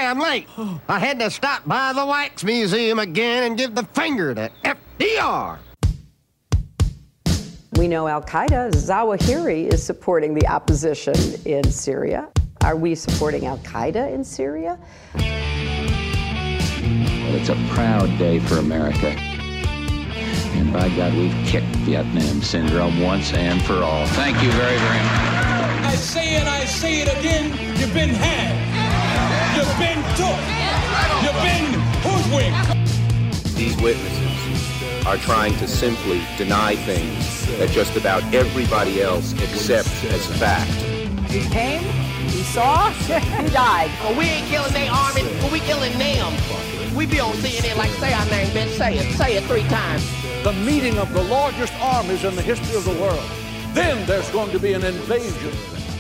I'm late. I had to stop by the Wax Museum again and give the finger to FDR. We know Al-Qaeda, Zawahiri, is supporting the opposition in Syria. Are we supporting Al-Qaeda in Syria? Well, it's a proud day for America. And by God, we've kicked Vietnam syndrome once and for all. Thank you very, very much. I say it again, you've been had. You've been took. You've been hoodwinked. These witnesses are trying to simply deny things that just about everybody else accepts as fact. He came, he saw, he died. Well, we ain't killing their army, but we killing them. We be on CNN like, say our name, bitch, say it 3 times. The meeting of the largest armies in the history of the world. Then there's going to be an invasion.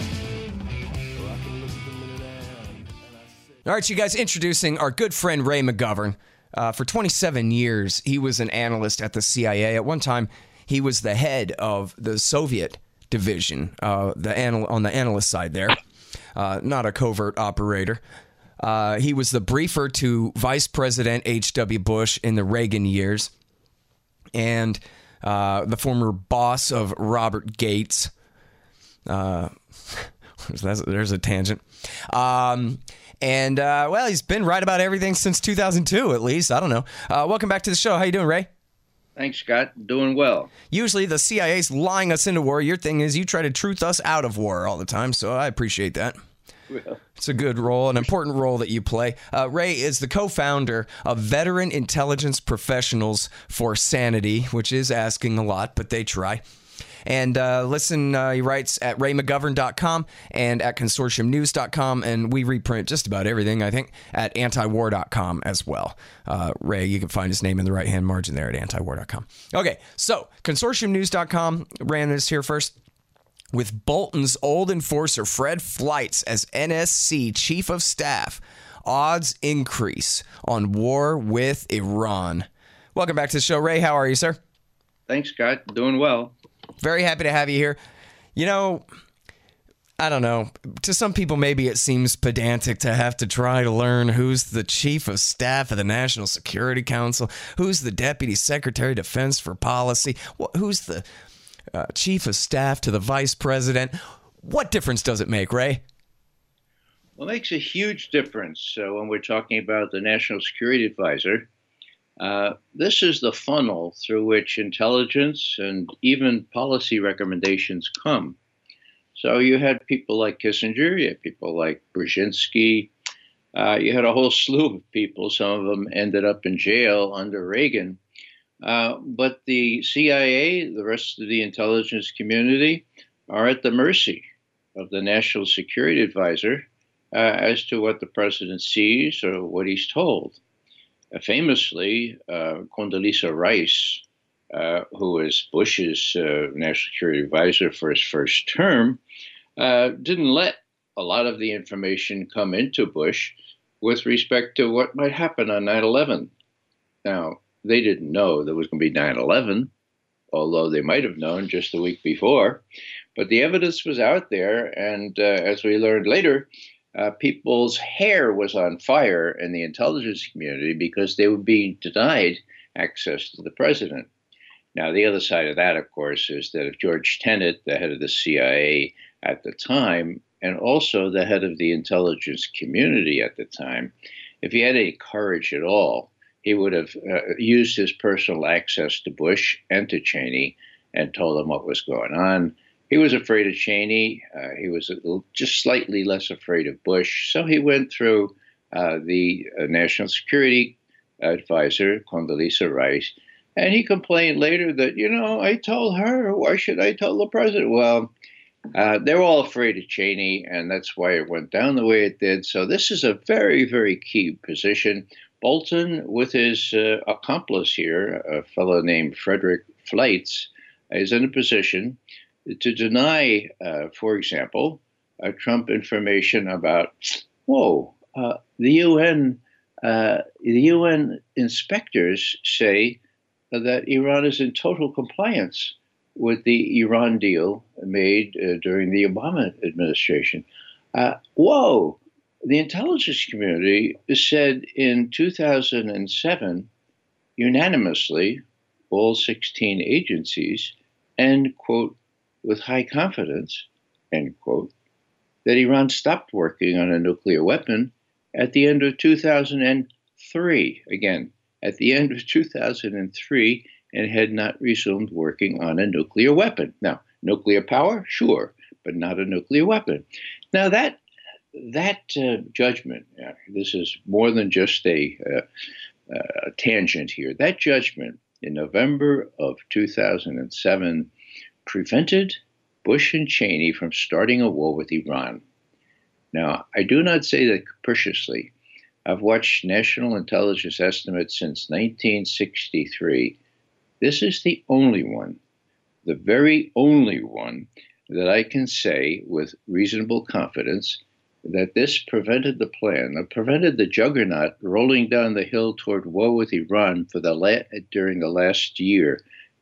All right, you guys, introducing our good friend Ray McGovern. For 27 years, he was an analyst at the CIA. At one time, he was the head of the Soviet division, on the analyst side there, not a covert operator. He was the briefer to Vice President H.W. Bush in the Reagan years, and the former boss of Robert Gates. There's a tangent. Well, he's been right about everything since 2002, at least. I don't know. Welcome back to the show. How you doing, Ray? Thanks, Scott. Doing well. Usually the CIA's lying us into war. Your thing is you try to truth us out of war all the time, so I appreciate that. Well, it's a good role, an important role that you play. Ray is the co-founder of Veteran Intelligence Professionals for Sanity, which is asking a lot, but they try. And listen, he writes at raymcgovern.com and at consortiumnews.com, and we reprint just about everything, I think, at antiwar.com as well. Ray, you can find his name in the right-hand margin there at antiwar.com. Okay, so consortiumnews.com ran this here first. With Bolton's old enforcer Fred Fleitz as NSC Chief of Staff, odds increase on war with Iran. Welcome back to the show, Ray. How are you, sir? Thanks, Scott. Doing well. Very happy to have you here. You know, I don't know. To some people, maybe it seems pedantic to have to try to learn who's the Chief of Staff of the National Security Council, who's the Deputy Secretary of Defense for Policy, who's the Chief of Staff to the Vice President. What difference does it make, Ray? Well, it makes a huge difference when we're talking about the National Security Advisor. This is the funnel through which intelligence and even policy recommendations come. So you had people like Kissinger, you had people like Brzezinski, you had a whole slew of people. Some of them ended up in jail under Reagan. But the CIA, the rest of the intelligence community, are at the mercy of the National Security Advisor as to what the president sees or what he's told. Famously, Condoleezza Rice, who was Bush's national security advisor for his first term, didn't let a lot of the information come into Bush with respect to what might happen on 9/11. Now, they didn't know there was going to be 9/11, although they might have known just the week before. But the evidence was out there, and as we learned later, people's hair was on fire in the intelligence community because they were being denied access to the president. Now, the other side of that, of course, is that if George Tenet, the head of the CIA at the time, and also the head of the intelligence community at the time, if he had any courage at all, he would have used his personal access to Bush and to Cheney and told them what was going on. He was afraid of Cheney. He was just slightly less afraid of Bush. So he went through the National Security Advisor, Condoleezza Rice, and he complained later that, I told her, why should I tell the president? Well, they're all afraid of Cheney, and that's why it went down the way it did. So this is a very, very key position. Bolton, with his accomplice here, a fellow named Frederick Fleitz, is in a position to deny, for example, Trump information about, the UN inspectors say that Iran is in total compliance with the Iran deal made during the Obama administration. The intelligence community said in 2007, unanimously, all 16 agencies, and, quote, with high confidence, end quote, that Iran stopped working on a nuclear weapon at the end of 2003. Again, at the end of 2003, and had not resumed working on a nuclear weapon. Now, nuclear power, sure, but not a nuclear weapon. Now, that judgment, this is more than just a tangent here. That judgment in November of 2007 prevented Bush and Cheney from starting a war with Iran. Now, I do not say that capriciously. I've watched national intelligence estimates since 1963. This is the only one, the very only one, that I can say with reasonable confidence that this prevented the plan, prevented the juggernaut rolling down the hill toward war with Iran during the last year,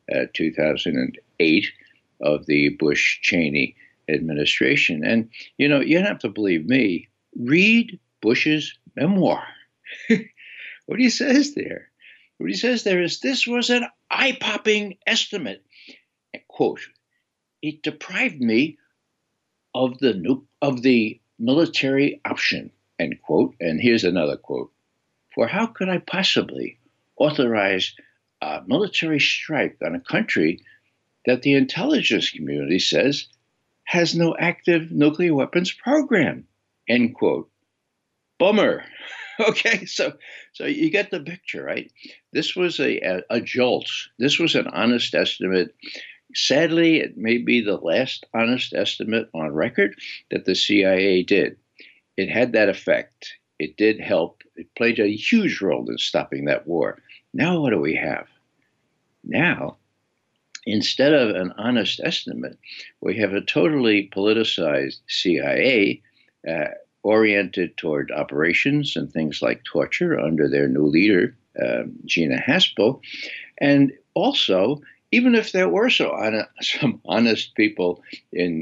2008, of the Bush-Cheney administration. And, you don't have to believe me. Read Bush's memoir. What he says there. What he says there is, this was an eye-popping estimate. Quote, it deprived me of the military option, end quote. And here's another quote. For how could I possibly authorize a military strike on a country that the intelligence community says has no active nuclear weapons program, end quote. Bummer. Okay, so you get the picture, right? This was a jolt. This was an honest estimate. Sadly, it may be the last honest estimate on record that the CIA did. It had that effect. It did help. It played a huge role in stopping that war. Now what do we have? Now, instead of an honest estimate, we have a totally politicized CIA oriented toward operations and things like torture under their new leader, Gina Haspel. And also, even if there were some honest people in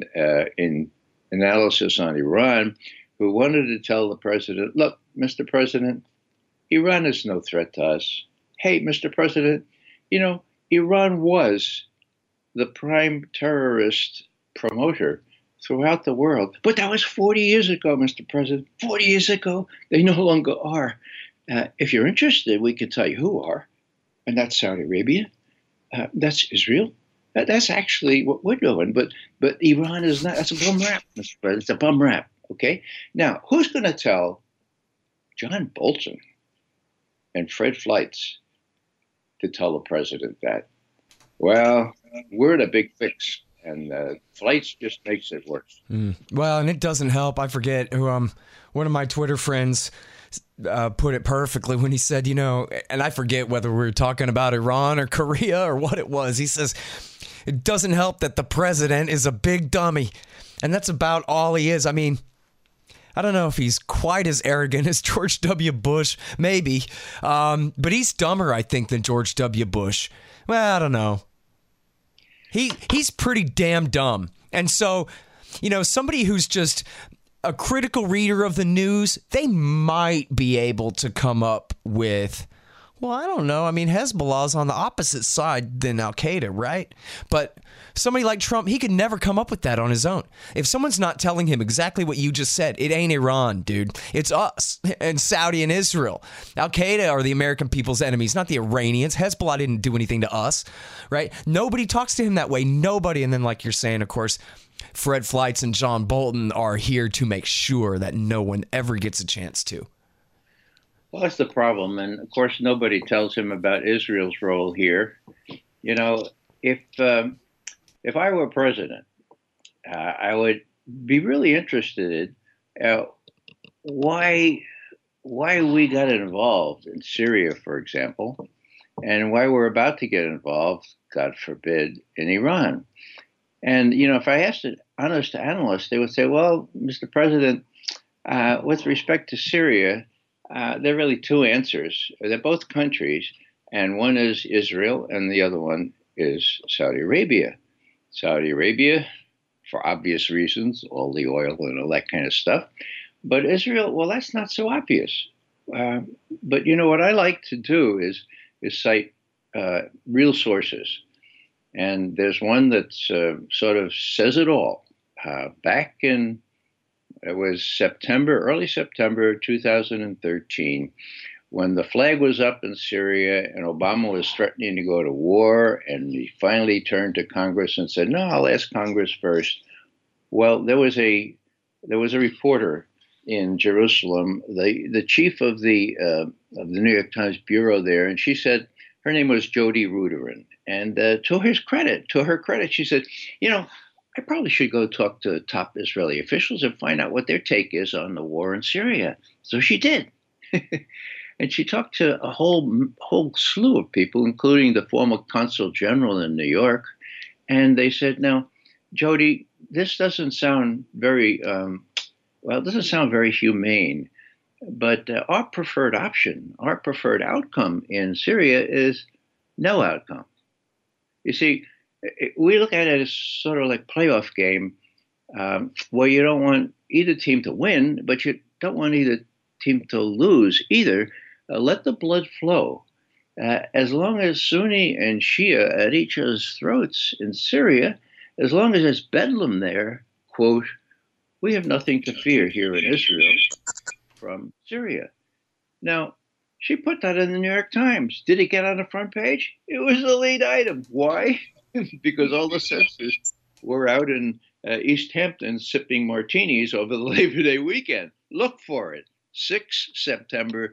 analysis on Iran who wanted to tell the president, look, Mr. President, Iran is no threat to us. Hey, Mr. President, Iran was the prime terrorist promoter throughout the world. But that was 40 years ago, Mr. President. 40 years ago, they no longer are. If you're interested, we can tell you who are. And that's Saudi Arabia. That's Israel. That's actually what we're doing. But Iran is not. That's a bum rap, Mr. President. It's a bum rap. Okay? Now, who's going to tell John Bolton and Fred Fleitz to tell the president that? Well, we're in a big fix. And Fleitz just makes it worse. Well, and it doesn't help. I forget who one of my Twitter friends put it perfectly when he said, and I forget whether we were talking about Iran or Korea or what it was. He says, it doesn't help that the president is a big dummy. And that's about all he is. I mean, I don't know if he's quite as arrogant as George W. Bush, maybe. But he's dumber, I think, than George W. Bush. Well, I don't know. He's pretty damn dumb. And so, somebody who's just a critical reader of the news, they might be able to come up with, well, I don't know. I mean, Hezbollah's on the opposite side than Al-Qaeda, right? But somebody like Trump, he could never come up with that on his own. If someone's not telling him exactly what you just said, it ain't Iran, dude. It's us and Saudi and Israel. Al-Qaeda are the American people's enemies, not the Iranians. Hezbollah didn't do anything to us, right? Nobody talks to him that way. Nobody. And then, like you're saying, of course, Fred Fleitz and John Bolton are here to make sure that no one ever gets a chance to. Well, that's the problem. And, of course, nobody tells him about Israel's role here. If I were president, I would be really interested in why we got involved in Syria, for example, and why we're about to get involved, God forbid, in Iran. And, if I asked an honest analyst, they would say, well, Mr. President, with respect to Syria, there are really two answers. They're both countries, and one is Israel, and the other one is Saudi Arabia. Saudi Arabia, for obvious reasons, all the oil and all that kind of stuff. But Israel, well, that's not so obvious. But you know what I like to do is cite real sources, and there's one that sort of says it all. Back in it was early September 2013, when the flag was up in Syria and Obama was threatening to go to war, and he finally turned to Congress and said, "No, I'll ask Congress first." Well, there was a reporter in Jerusalem, the chief of the New York Times bureau there, and she said her name was Jody Ruderin, and to her credit, she said, I probably should go talk to top Israeli officials and find out what their take is on the war in Syria. So she did. And she talked to a whole slew of people, including the former consul general in New York. And they said, now, Jody, this doesn't sound very, it doesn't sound very humane. But our preferred option, our preferred outcome in Syria is no outcome. You see, we look at it as sort of like playoff game where you don't want either team to win, but you don't want either team to lose either. Let the blood flow. As long as Sunni and Shia at each other's throats in Syria, as long as there's bedlam there, quote, we have nothing to fear here in Israel from Syria. Now, she put that in the New York Times. Did it get on the front page? It was the lead item. Why? Because all the censors were out in East Hampton sipping martinis over the Labor Day weekend. Look for it. 6 September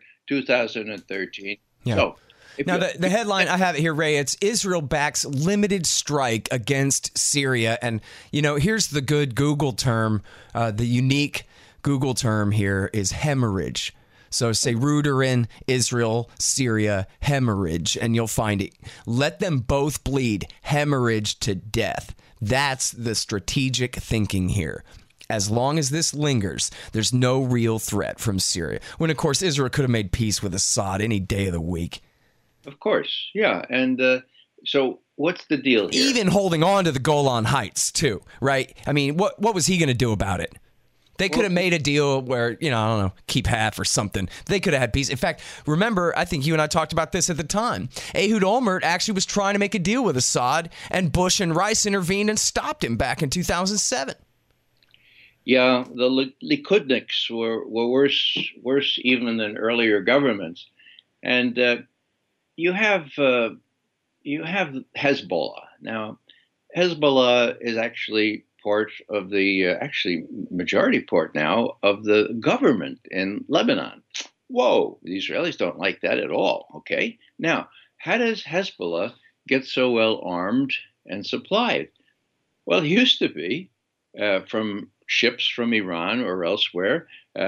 2013. Yeah. So, now, the headline, I have it here, Ray, it's Israel backs limited strike against Syria. And, here's the good Google term, the unique Google term here is hemorrhage. So say Ruderin, Israel, Syria, hemorrhage, and you'll find it. Let them both bleed, hemorrhage to death. That's the strategic thinking here. As long as this lingers, there's no real threat from Syria. When, of course, Israel could have made peace with Assad any day of the week. Of course, yeah. And so what's the deal here? Even holding on to the Golan Heights, too, right? I mean, what was he going to do about it? They could have made a deal where, I don't know, keep half or something. They could have had peace. In fact, remember, I think you and I talked about this at the time. Ehud Olmert actually was trying to make a deal with Assad, and Bush and Rice intervened and stopped him back in 2007. Yeah, the Likudniks were worse even than earlier governments. And you have Hezbollah. Now, Hezbollah is actually part of the, majority part now of the government in Lebanon. Whoa, the Israelis don't like that at all, okay? Now, how does Hezbollah get so well armed and supplied? Well, it used to be from ships from Iran or elsewhere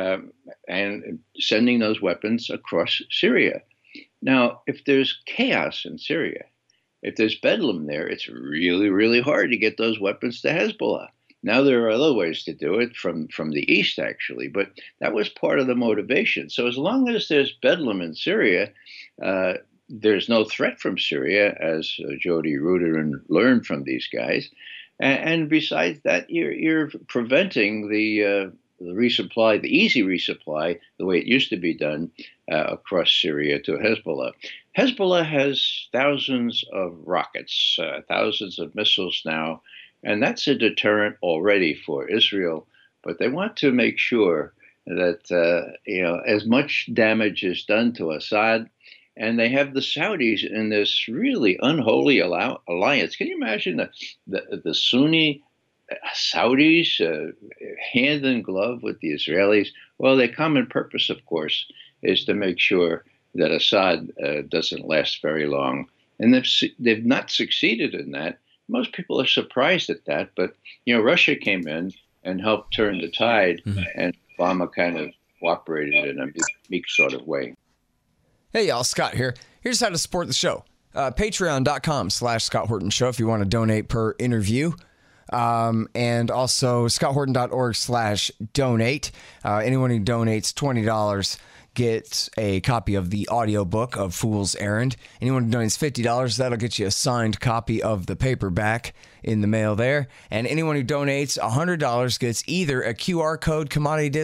and sending those weapons across Syria. Now, if there's chaos in Syria, if there's bedlam there, it's really, really hard to get those weapons to Hezbollah. Now, there are other ways to do it from the east, actually, but that was part of the motivation. So as long as there's bedlam in Syria, there's no threat from Syria, as Jody Ruderin learned from these guys. And besides that, you're preventing the resupply, the easy resupply, the way it used to be done across Syria to Hezbollah. Hezbollah has thousands of rockets, thousands of missiles now, and that's a deterrent already for Israel. But they want to make sure that as much damage is done to Assad, and they have the Saudis in this really unholy alliance. Can you imagine the Sunni Saudis hand in glove with the Israelis? Well, their common purpose, of course, is to make sure that Assad doesn't last very long. And they've not succeeded in that. Most people are surprised at that. But, Russia came in and helped turn the tide, and Obama kind of cooperated in a meek sort of way. Hey, y'all, Scott here. Here's how to support the show. Patreon.com/Scott Horton Show if you want to donate per interview. And also ScottHorton.org/donate. Anyone who donates $20 gets a copy of the audiobook of Fool's Errand. Anyone who donates $50, that'll get you a signed copy of the paperback in the mail there. And anyone who donates $100 gets either a QR code commodity disc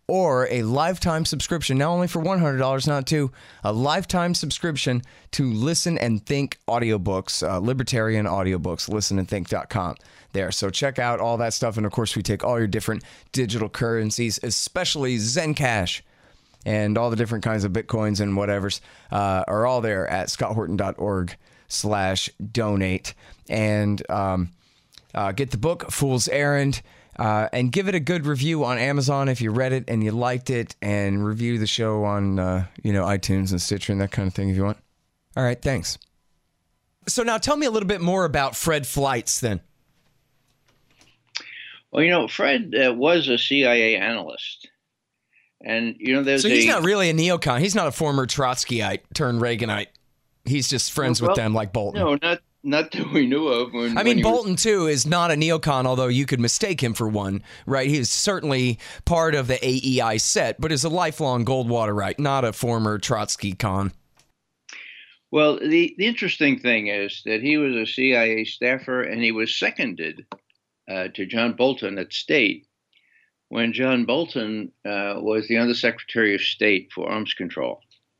or a lifetime subscription, now only for $100, not two, a lifetime subscription to Listen and Think audiobooks, libertarian audiobooks, listenandthink.com there. So check out all that stuff. And of course, we take all your different digital currencies, especially Zencash, and all the different kinds of Bitcoins and whatevers are all there at scotthorton.org/donate. And get the book, Fool's Errand, and give it a good review on Amazon if you read it and you liked it, and review the show on iTunes and Stitcher and that kind of thing if you want. All right, thanks. So now tell me a little bit more about Fred Fleitz then. Well, Fred was a CIA analyst. And, so he's not really a neocon. He's not a former Trotskyite turned Reaganite. He's just friends with them like Bolton. No, not that we knew of. Bolton, too, is not a neocon, although you could mistake him for one, right? He's certainly part of the AEI set, but is a lifelong Goldwaterite, not a former Trotsky con. Well, the interesting thing is that he was a CIA staffer, and he was seconded to John Bolton at State when John Bolton was the Undersecretary of State for Arms Control.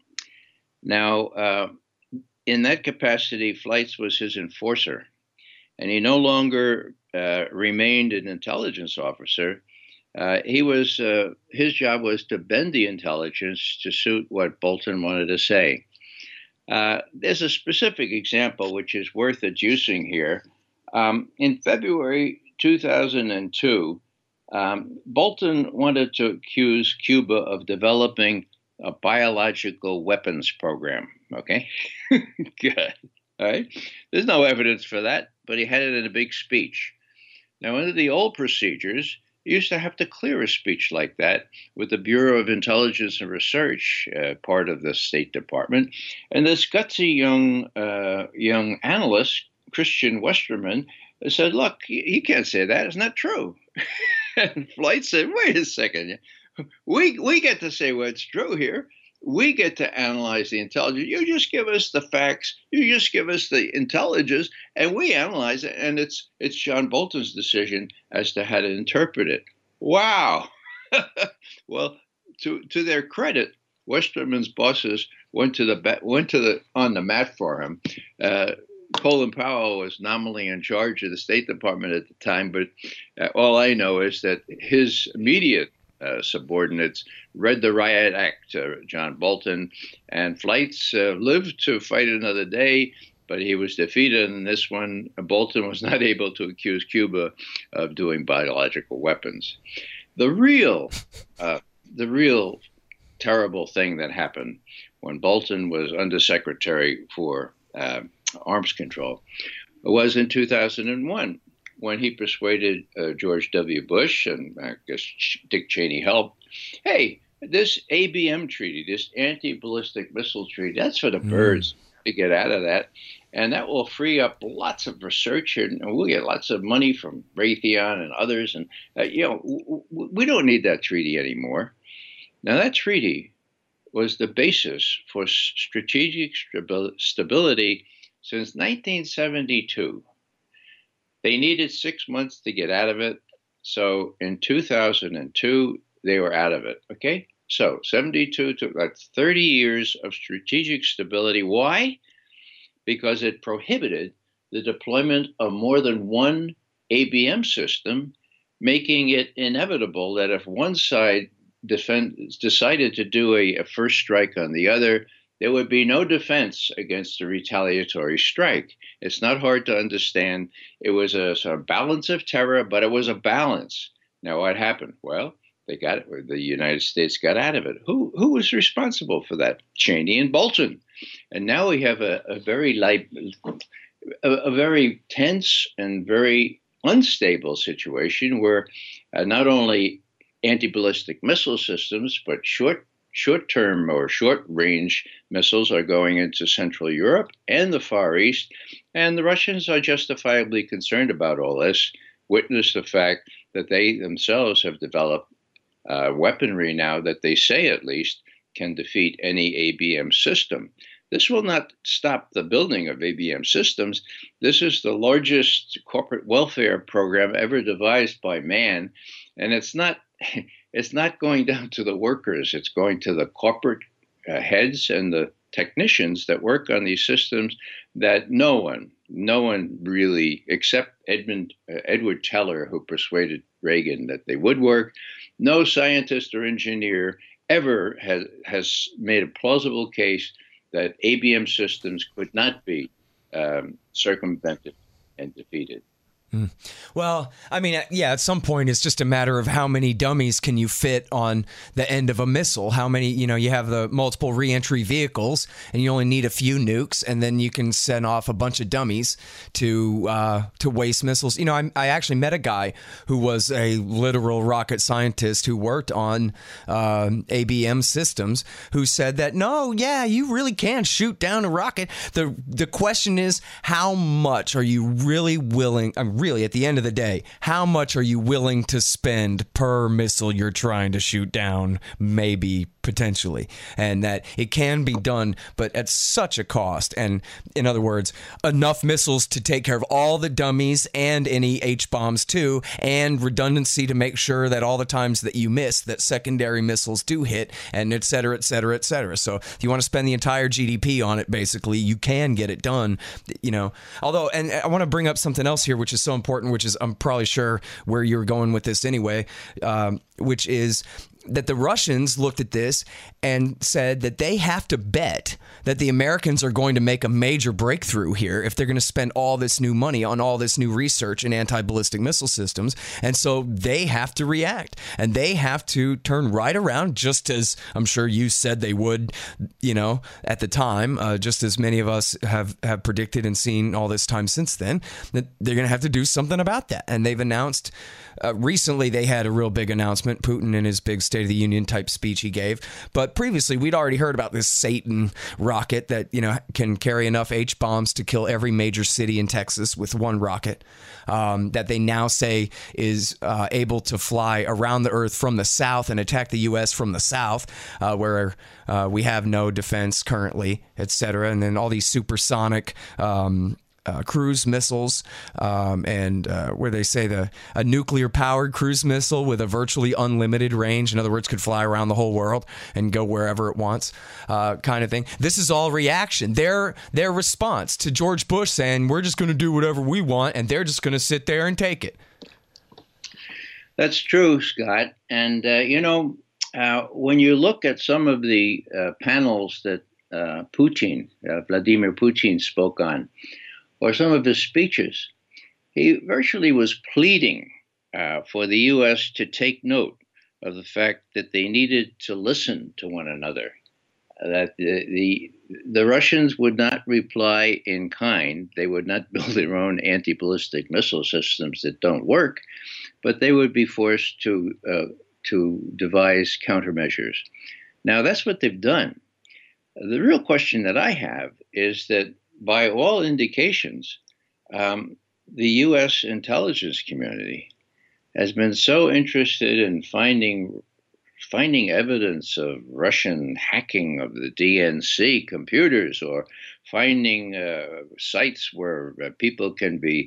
Now, in that capacity, Fleitz was his enforcer, and he no longer remained an intelligence officer. His job was to bend the intelligence to suit what Bolton wanted to say. There's a specific example which is worth adducing here. In February 2002, Bolton wanted to accuse Cuba of developing a biological weapons program. Okay, good. All right. There's no evidence for that, but he had it in a big speech. Now, under the old procedures, you used to have to clear a speech like that with the Bureau of Intelligence and Research, part of the State Department. And this gutsy young analyst, Christian Westerman, said, "Look, you can't say that. It's not true." And Fleitz said, "Wait a second. We get to say what's true here. We get to analyze the intelligence. You just give us the facts. You just give us the intelligence, and we analyze it. And it's John Bolton's decision as to how to interpret it." Wow. Well, to their credit, Westerman's bosses went on the mat for him. Colin Powell was nominally in charge of the State Department at the time, but all I know is that his immediate subordinates read the riot act to John Bolton, and Fleitz lived to fight another day, but he was defeated in this one. Bolton was not able to accuse Cuba of doing biological weapons. The real terrible thing that happened when Bolton was Undersecretary for Arms Control was in 2001. When he persuaded George W. Bush, and I guess Dick Cheney helped, hey, this ABM treaty, this anti-ballistic missile treaty, that's for the birds to get out of that. And that will free up lots of research, and we'll get lots of money from Raytheon and others. And, we don't need that treaty anymore. Now, that treaty was the basis for strategic stability since 1972. They needed 6 months to get out of it. So in 2002, they were out of it. Okay. So 72 took like 30 years of strategic stability. Why? Because it prohibited the deployment of more than one ABM system, making it inevitable that if one side decided to do a first strike on the other, there would be no defense against a retaliatory strike. It's not hard to understand. It was a sort of balance of terror, but it was a balance. Now, what happened? Well, they got it. The United States got out of it. Who was responsible for that? Cheney and Bolton. And now we have a very tense and very unstable situation where not only anti-ballistic missile systems, but short-term or short-range missiles are going into Central Europe and the Far East, and the Russians are justifiably concerned about all this. Witness the fact that they themselves have developed weaponry now that they say at least can defeat any ABM system. This will not stop the building of ABM systems. This is the largest corporate welfare program ever devised by man, and it's not it's not going down to the workers. It's going to the corporate heads and the technicians that work on these systems that no one really, except Edward Teller, who persuaded Reagan that they would work, no scientist or engineer ever has made a plausible case that ABM systems could not be circumvented and defeated. Well, I mean, yeah, at some point it's just a matter of how many dummies can you fit on the end of a missile. How many, you have the multiple reentry vehicles and you only need a few nukes, and then you can send off a bunch of dummies to waste missiles. I actually met a guy who was a literal rocket scientist who worked on ABM systems, who said that, no, yeah, you really can shoot down a rocket. The question is, how much are you really willing? Really, at the end of the day, how much are you willing to spend per missile you're trying to shoot down? Maybe, potentially. And that it can be done, but at such a cost. And in other words, enough missiles to take care of all the dummies and any H-bombs too, and redundancy to make sure that all the times that you miss, that secondary missiles do hit, and et cetera, et cetera, et cetera. So if you want to spend the entire GDP on it, basically, you can get it done, Although, and I want to bring up something else here, which is so important, which is, I'm probably sure where you're going with this anyway, which is that the Russians looked at this and said that they have to bet that the Americans are going to make a major breakthrough here if they're going to spend all this new money on all this new research in anti-ballistic missile systems. And so they have to react, and they have to turn right around, just as I'm sure you said they would, at the time, just as many of us have predicted and seen all this time since then, that they're going to have to do something about that. And they've announced recently, they had a real big announcement, Putin in his big State of the Union type speech he gave. But previously, we'd already heard about this Satan rocket that, can carry enough H-bombs to kill every major city in Texas with one rocket, that they now say is able to fly around the Earth from the south and attack the U.S. from the south, where we have no defense currently, et cetera. And then all these supersonic cruise missiles, and where they say a nuclear-powered cruise missile with a virtually unlimited range, in other words, could fly around the whole world and go wherever it wants, kind of thing. This is all reaction. Their response to George Bush saying, we're just going to do whatever we want, and they're just going to sit there and take it. That's true, Scott. And, when you look at some of the panels that Vladimir Putin spoke on, or some of his speeches, he virtually was pleading for the U.S. to take note of the fact that they needed to listen to one another, that the Russians would not reply in kind. They would not build their own anti-ballistic missile systems that don't work, but they would be forced to devise countermeasures. Now, that's what they've done. The real question that I have is that, by all indications, the U.S. intelligence community has been so interested in finding evidence of Russian hacking of the DNC computers, or finding sites where people can be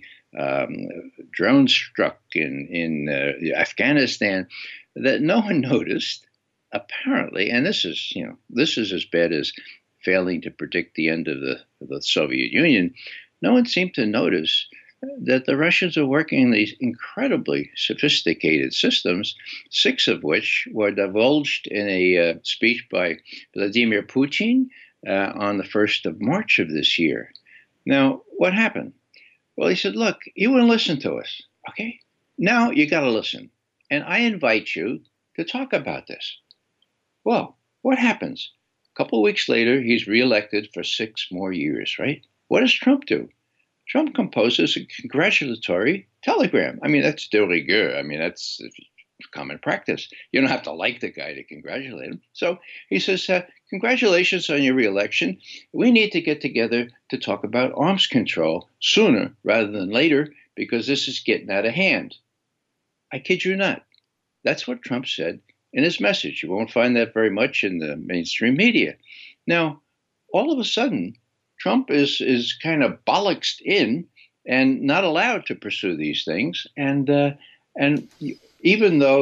drone struck in Afghanistan, that no one noticed, apparently. And this is as bad as failing to predict the end of the Soviet Union. No one seemed to notice that the Russians are working in these incredibly sophisticated systems, 6 of which were divulged in a speech by Vladimir Putin on the 1st of March of this year. Now, what happened? Well, he said, look, you wouldn't listen to us, okay? Now you got to listen. And I invite you to talk about this. Well, what happens? A couple of weeks later, he's reelected for 6 more years, right? What does Trump do? Trump composes a congratulatory telegram. I mean, that's de rigueur. I mean, that's common practice. You don't have to like the guy to congratulate him. So he says, congratulations on your reelection. We need to get together to talk about arms control sooner rather than later, because this is getting out of hand. I kid you not. That's what Trump said in his message. You won't find that very much in the mainstream media. Now, all of a sudden, Trump is kind of bollocksed in and not allowed to pursue these things. And even though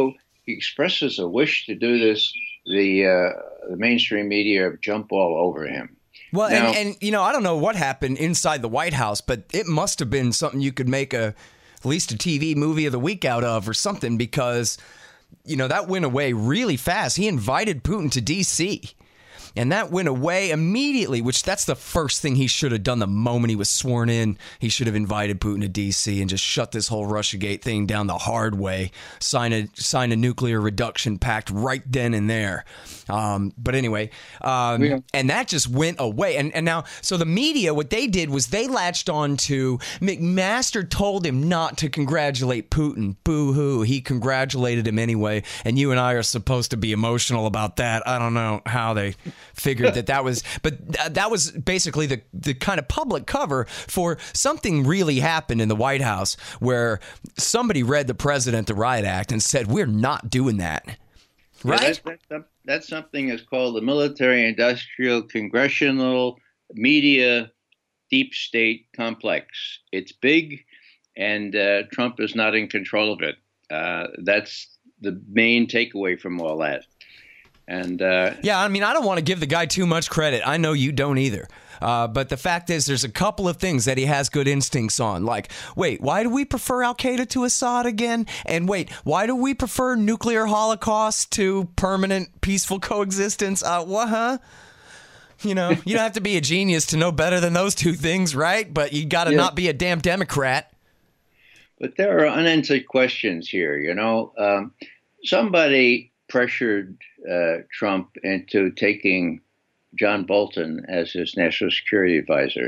expresses a wish to do this, the mainstream media jump all over him. Well, now, and I don't know what happened inside the White House, but it must have been something you could make at least a TV movie of the week out of or something, because, that went away really fast. He invited Putin to D.C., and that went away immediately, which that's the first thing he should have done the moment he was sworn in. He should have invited Putin to D.C. and just shut this whole Russiagate thing down the hard way, sign a nuclear reduction pact right then and there. But anyway, and that just went away. And now, so the media, what they did was they latched on to McMaster told him not to congratulate Putin. Boo-hoo. He congratulated him anyway. And you and I are supposed to be emotional about that. I don't know how they figured that was, but that was basically the kind of public cover for something really happened in the White House where somebody read the President the Riot Act and said, we're not doing that. Right? Yeah, that's something that's called the military-industrial congressional media deep state complex. It's big, and Trump is not in control of it. That's the main takeaway from all that. And yeah, I mean, I don't want to give the guy too much credit. I know you don't either. But the fact is, there's a couple of things that he has good instincts on. Like, wait, why do we prefer Al-Qaeda to Assad again? And wait, why do we prefer nuclear holocaust to permanent peaceful coexistence? What, huh? You don't have to be a genius to know better than those two things, right? But you got to not be a damn Democrat. But there are unanswered questions here, somebody pressured Trump into taking John Bolton as his national security advisor.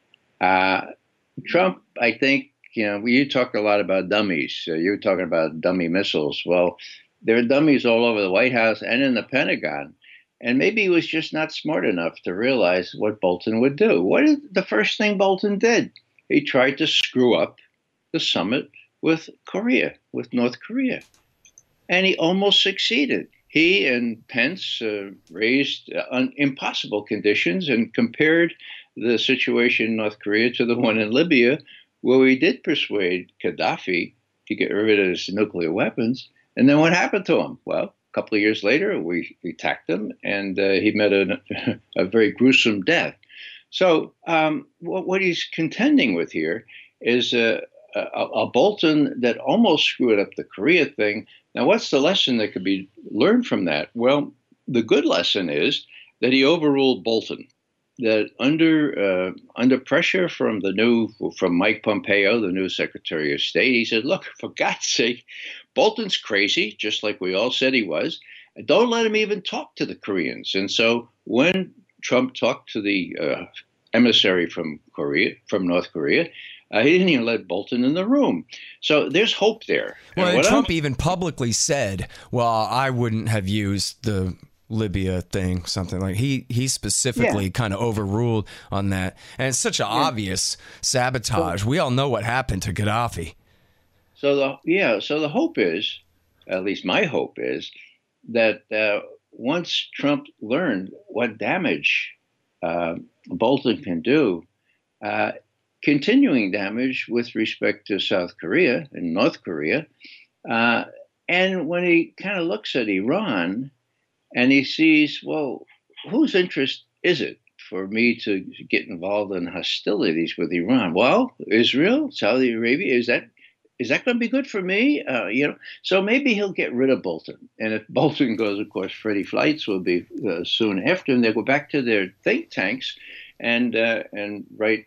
Trump, I think, you talked a lot about dummies. You were talking about dummy missiles. Well, there are dummies all over the White House and in the Pentagon. And maybe he was just not smart enough to realize what Bolton would do. What is the first thing Bolton did? He tried to screw up the summit with North Korea. And he almost succeeded. He and Pence raised impossible conditions and compared the situation in North Korea to the one in Libya, where we did persuade Gaddafi to get rid of his nuclear weapons. And then what happened to him? Well, a couple of years later, we attacked him, and he met a very gruesome death. So what he's contending with here is a Bolton that almost screwed up the Korea thing. Now, what's the lesson that could be learned from that? Well, the good lesson is that he overruled Bolton. That under pressure from Mike Pompeo, the new Secretary of State, he said, "Look, for God's sake, Bolton's crazy, just like we all said he was. Don't let him even talk to the Koreans." And so when Trump talked to the emissary from North Korea, he didn't even let Bolton in the room. So there's hope there. Well, and Trump even publicly said, well, I wouldn't have used the Libya thing, something like he specifically kind of overruled on that. And it's such an obvious sabotage. We all know what happened to Gaddafi. So the hope is, at least my hope is, that once Trump learned what damage Bolton can do, continuing damage with respect to South Korea and North Korea. And when he kind of looks at Iran and he sees, well, whose interest is it for me to get involved in hostilities with Iran? Well, Israel, Saudi Arabia, is that going to be good for me? So maybe he'll get rid of Bolton. And if Bolton goes, of course, Freddie Fleitz will be soon after, and they'll go back to their think tanks and write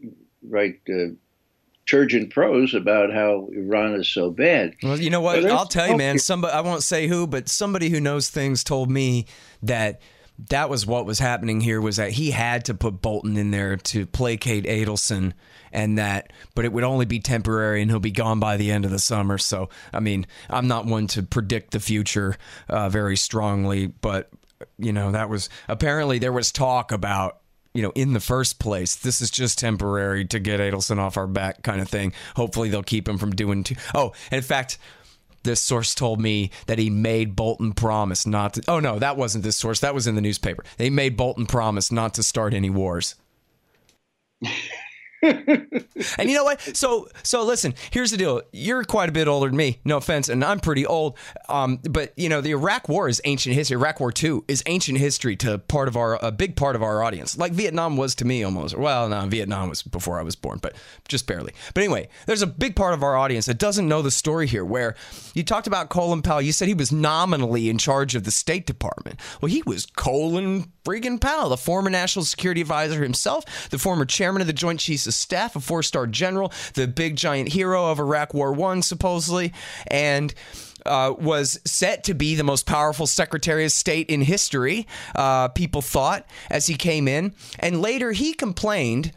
turgid prose about how Iran is so bad. Well, you know what? I'll tell you, man. I won't say who, but somebody who knows things told me that was what was happening here, was that he had to put Bolton in there to placate Adelson, but it would only be temporary, and he'll be gone by the end of the summer. So, I mean, I'm not one to predict the future very strongly, but that was apparently there was talk about, in the first place, this is just temporary to get Adelson off our back kind of thing. Hopefully they'll keep him from doing too. Oh, and in fact, this source told me that he made Bolton promise not to. Oh, no, that wasn't this source. That was in the newspaper. They made Bolton promise not to start any wars. And you know what? So listen, here's the deal. You're quite a bit older than me, no offense, and I'm pretty old. But you know, the Iraq War is ancient history. Iraq War II is ancient history to a big part of our audience, like Vietnam was to me almost. Well, no, Vietnam was before I was born, but just barely. But anyway, there's a big part of our audience that doesn't know the story here, where you talked about Colin Powell. You said he was nominally in charge of the State Department. Well, he was Colin friggin' Powell, the former National Security Advisor himself, the former chairman of the Joint Chiefs of Staff, a 4-star general, the big giant hero of Iraq War I, supposedly, and was set to be the most powerful Secretary of State in history, people thought, as he came in. And later he complained,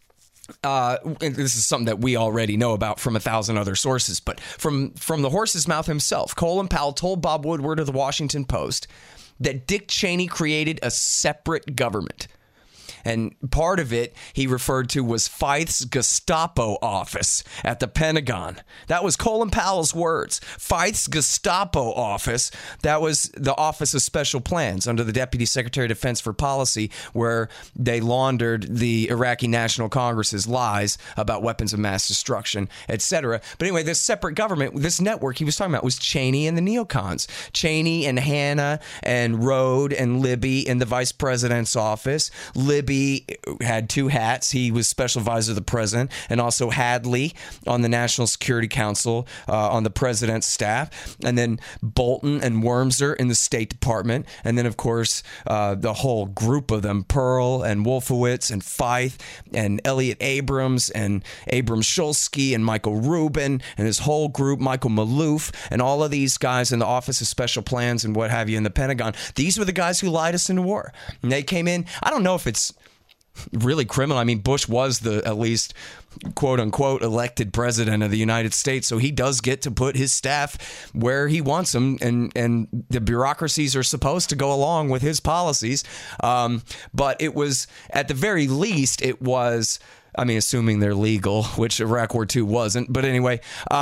and this is something that we already know about from 1,000 other sources, but from the horse's mouth himself, Colin Powell told Bob Woodward of the Washington Post that Dick Cheney created a separate government. And part of it he referred to was Feith's Gestapo office at the Pentagon. That was Colin Powell's words. Feith's Gestapo office. That was the Office of Special Plans under the Deputy Secretary of Defense for Policy, where they laundered the Iraqi National Congress's lies about weapons of mass destruction, etc. But anyway, this separate government, this network he was talking about was Cheney and the neocons. Cheney and Hanna and Rode and Libby in the vice president's office. Libby had 2 hats. He was special advisor to the president, and also Hadley on the National Security Council on the president's staff, and then Bolton and Wormser in the State Department, and then, of course, the whole group of them, Pearl and Wolfowitz and Feith and Elliot Abrams and Abrams Shulsky and Michael Rubin and his whole group, Michael Maloof, and all of these guys in the Office of Special Plans and what have you in the Pentagon. These were the guys who lied us into war. And they came in. I don't know if it's really criminal. I mean, Bush was the, at least, quote unquote, elected president of the United States. So he does get to put his staff where he wants them. And the bureaucracies are supposed to go along with his policies. But it was, at the very least, it was, I mean, assuming they're legal, which Iraq War II wasn't. But anyway,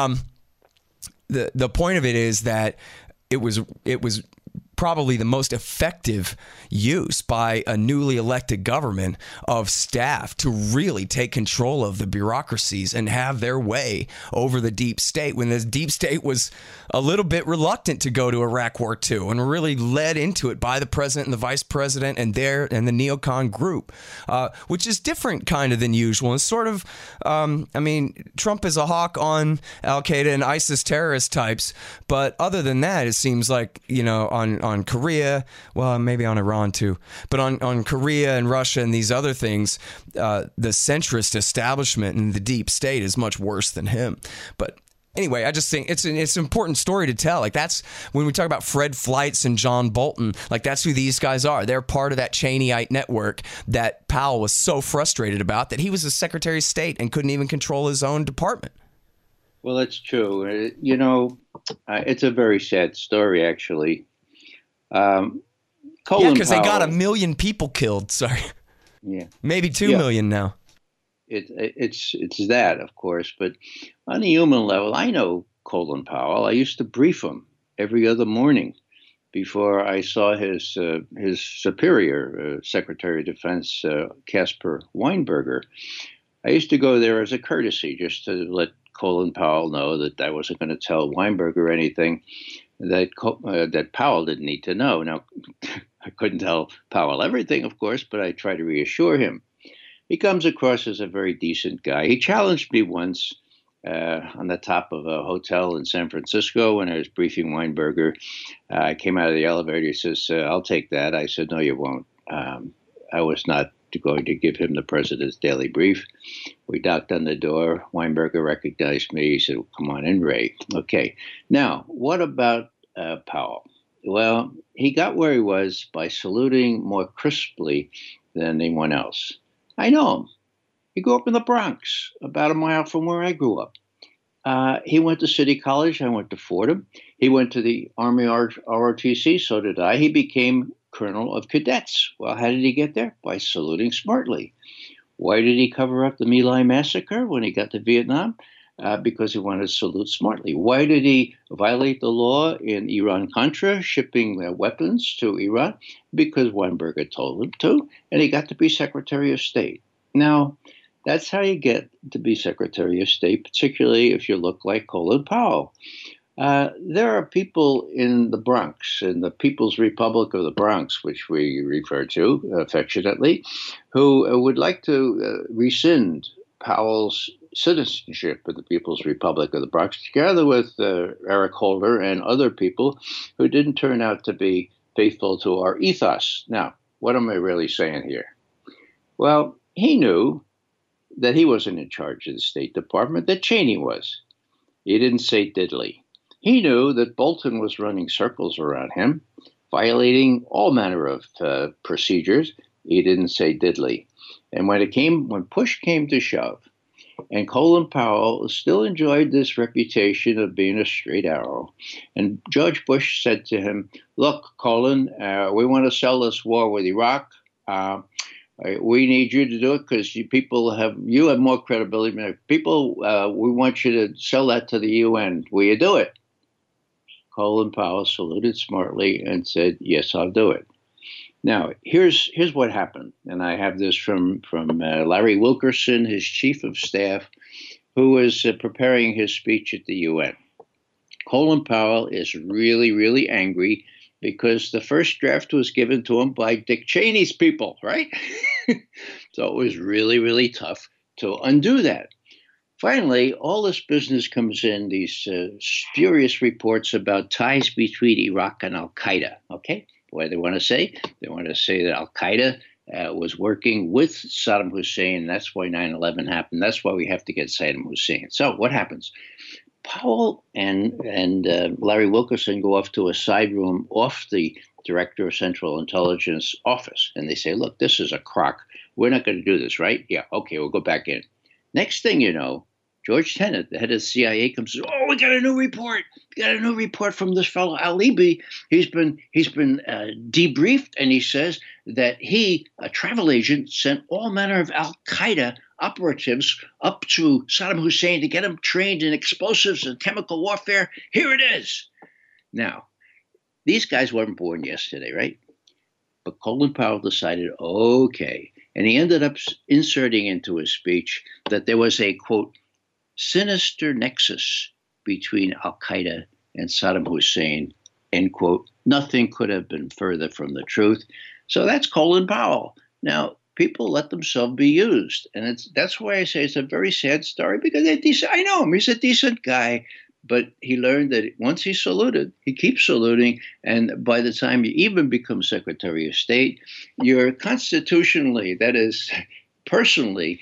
the point of it is that it was probably the most effective use by a newly elected government of staff to really take control of the bureaucracies and have their way over the deep state, when the deep state was a little bit reluctant to go to Iraq War II and really led into it by the president and the vice president and the neocon group, which is different kind of than usual. And sort of, I mean, Trump is a hawk on Al-Qaeda and ISIS terrorist types, but other than that, it seems like, you know, on Korea, well, maybe on Iran too, but on Korea and Russia and these other things, the centrist establishment and the deep state is much worse than him. But anyway, I just think it's an important story to tell. Like, that's when we talk about Fred Fleitz and John Bolton, like, that's who these guys are. They're part of that Cheneyite network that Powell was so frustrated about that he was a Secretary of State and couldn't even control his own department. Well, that's true. You know, it's a very sad story, actually. Colin because they got 1 million people killed. Sorry. Yeah. Maybe 2 million now. It's that, of course. But on a human level, I know Colin Powell. I used to brief him every other morning before I saw his superior, Secretary of Defense, Caspar Weinberger. I used to go there as a courtesy, just to let Colin Powell know that I wasn't going to tell Weinberger anything that Powell didn't need to know. Now, I couldn't tell Powell everything, of course, but I tried to reassure him. He comes across as a very decent guy. He challenged me once on the top of a hotel in San Francisco when I was briefing Weinberger. I came out of the elevator. He says, "I'll take that." I said, "No, you won't." I was not going to give him the president's daily brief. We knocked on the door. Weinberger recognized me. He said, "Come on in, Ray." Okay. Now, what about Powell? Well, he got where he was by saluting more crisply than anyone else. I know him. He grew up in the Bronx, about a mile from where I grew up. He went to City College. I went to Fordham. He went to the Army ROTC. So did I. He became Colonel of Cadets. Well, how did he get there? By saluting smartly. Why did he cover up the My Lai massacre when he got to Vietnam? Because he wanted to salute smartly. Why did he violate the law in Iran-Contra, shipping weapons to Iran? Because Weinberger told him to, and he got to be Secretary of State. Now, That's how you get to be Secretary of State, particularly if you look like Colin Powell. There are people in the Bronx, in the People's Republic of the Bronx, which we refer to affectionately, who would like to rescind Powell's citizenship of the People's Republic of the Bronx, together with Eric Holder and other people who didn't turn out to be faithful to our ethos. Now, what am I really saying here? Well, he knew that he wasn't in charge of the State Department, that Cheney was. He didn't say diddly. He knew that Bolton was running circles around him, violating all manner of procedures. He didn't say diddly. And when push came to shove, and Colin Powell still enjoyed this reputation of being a straight arrow, and George Bush said to him, "Look, Colin, we want to sell this war with Iraq. We need you to do it because you have more credibility than people. We want you to sell that to the UN. Will you do it?" Colin Powell saluted smartly and said, "Yes, I'll do it." Now, here's what happened, and I have this from Larry Wilkerson, his chief of staff, who was preparing his speech at the UN. Colin Powell is really, really angry because the first draft was given to him by Dick Cheney's people, right? So it was really, really tough to undo that. Finally, all this business comes in, these spurious reports about ties between Iraq and al-Qaeda, okay? What do they want to say? They want to say that al-Qaeda was working with Saddam Hussein. That's why 9/11 happened. That's why we have to get Saddam Hussein. So what happens? Powell and Larry Wilkerson go off to a side room off the Director of Central Intelligence office, and they say, "Look, this is a crock. We're not going to do this, right? Yeah, okay, we'll go back in." Next thing you know, George Tenet, the head of the CIA, comes and says, "Oh, we got a new report. We got a new report from this fellow Al-Libi. He's been debriefed, and he says that he, a travel agent, sent all manner of Al-Qaeda operatives up to Saddam Hussein to get him trained in explosives and chemical warfare. Here it is." Now, these guys weren't born yesterday, right? But Colin Powell decided, okay, and he ended up inserting into his speech that there was a, quote, sinister nexus between al-Qaeda and Saddam Hussein, end quote. Nothing could have been further from the truth. So that's Colin Powell. Now, people let themselves be used. And that's why I say it's a very sad story, because they're decent. I know him. He's a decent guy. But he learned that once he saluted, he keeps saluting. And by the time you even become Secretary of State, you're constitutionally, that is, personally,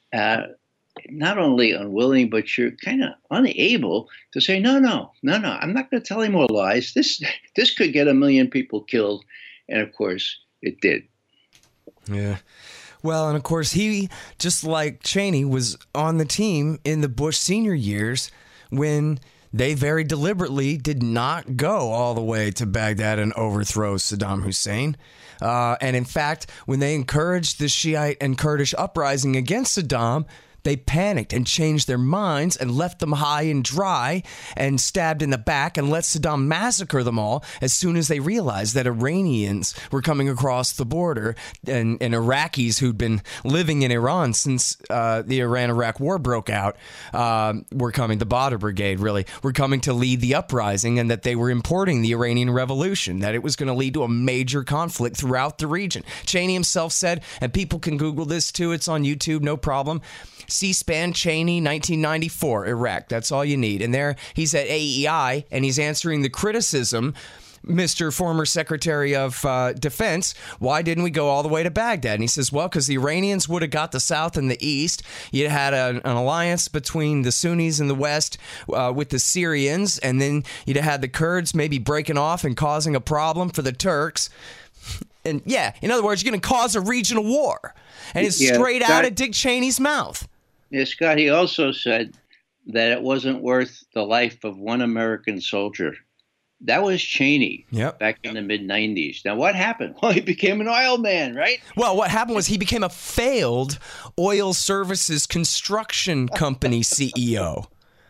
not only unwilling, but you're kind of unable to say, no, I'm not going to tell any more lies. This could get 1 million people killed. And of course, it did. Yeah. Well, and of course, he, just like Cheney, was on the team in the Bush senior years when they very deliberately did not go all the way to Baghdad and overthrow Saddam Hussein. And in fact, when they encouraged the Shiite and Kurdish uprising against Saddam, they panicked and changed their minds and left them high and dry and stabbed in the back and let Saddam massacre them all as soon as they realized that Iranians were coming across the border and Iraqis who'd been living in Iran since the Iran-Iraq war broke out were coming, the Badr Brigade really, were coming to lead the uprising, and that they were importing the Iranian Revolution, that it was going to lead to a major conflict throughout the region. Cheney himself said, and people can Google this too, it's on YouTube, no problem, C-SPAN Cheney 1994 Iraq. That's all you need. And there he's at AEI and he's answering the criticism, Mr. Former Secretary of Defense, why didn't we go all the way to Baghdad? And he says, well, because the Iranians would have got the South and the East. You had an alliance between the Sunnis in the West with the Syrians, and then you'd have had the Kurds maybe breaking off and causing a problem for the Turks. And yeah, in other words, you're going to cause a regional war. And it's straight out of Dick Cheney's mouth. Yeah, Scott, he also said that it wasn't worth the life of one American soldier. That was Cheney back in the mid-'90s. Now, what happened? Well, he became an oil man, right? Well, what happened was he became a failed oil services construction company CEO.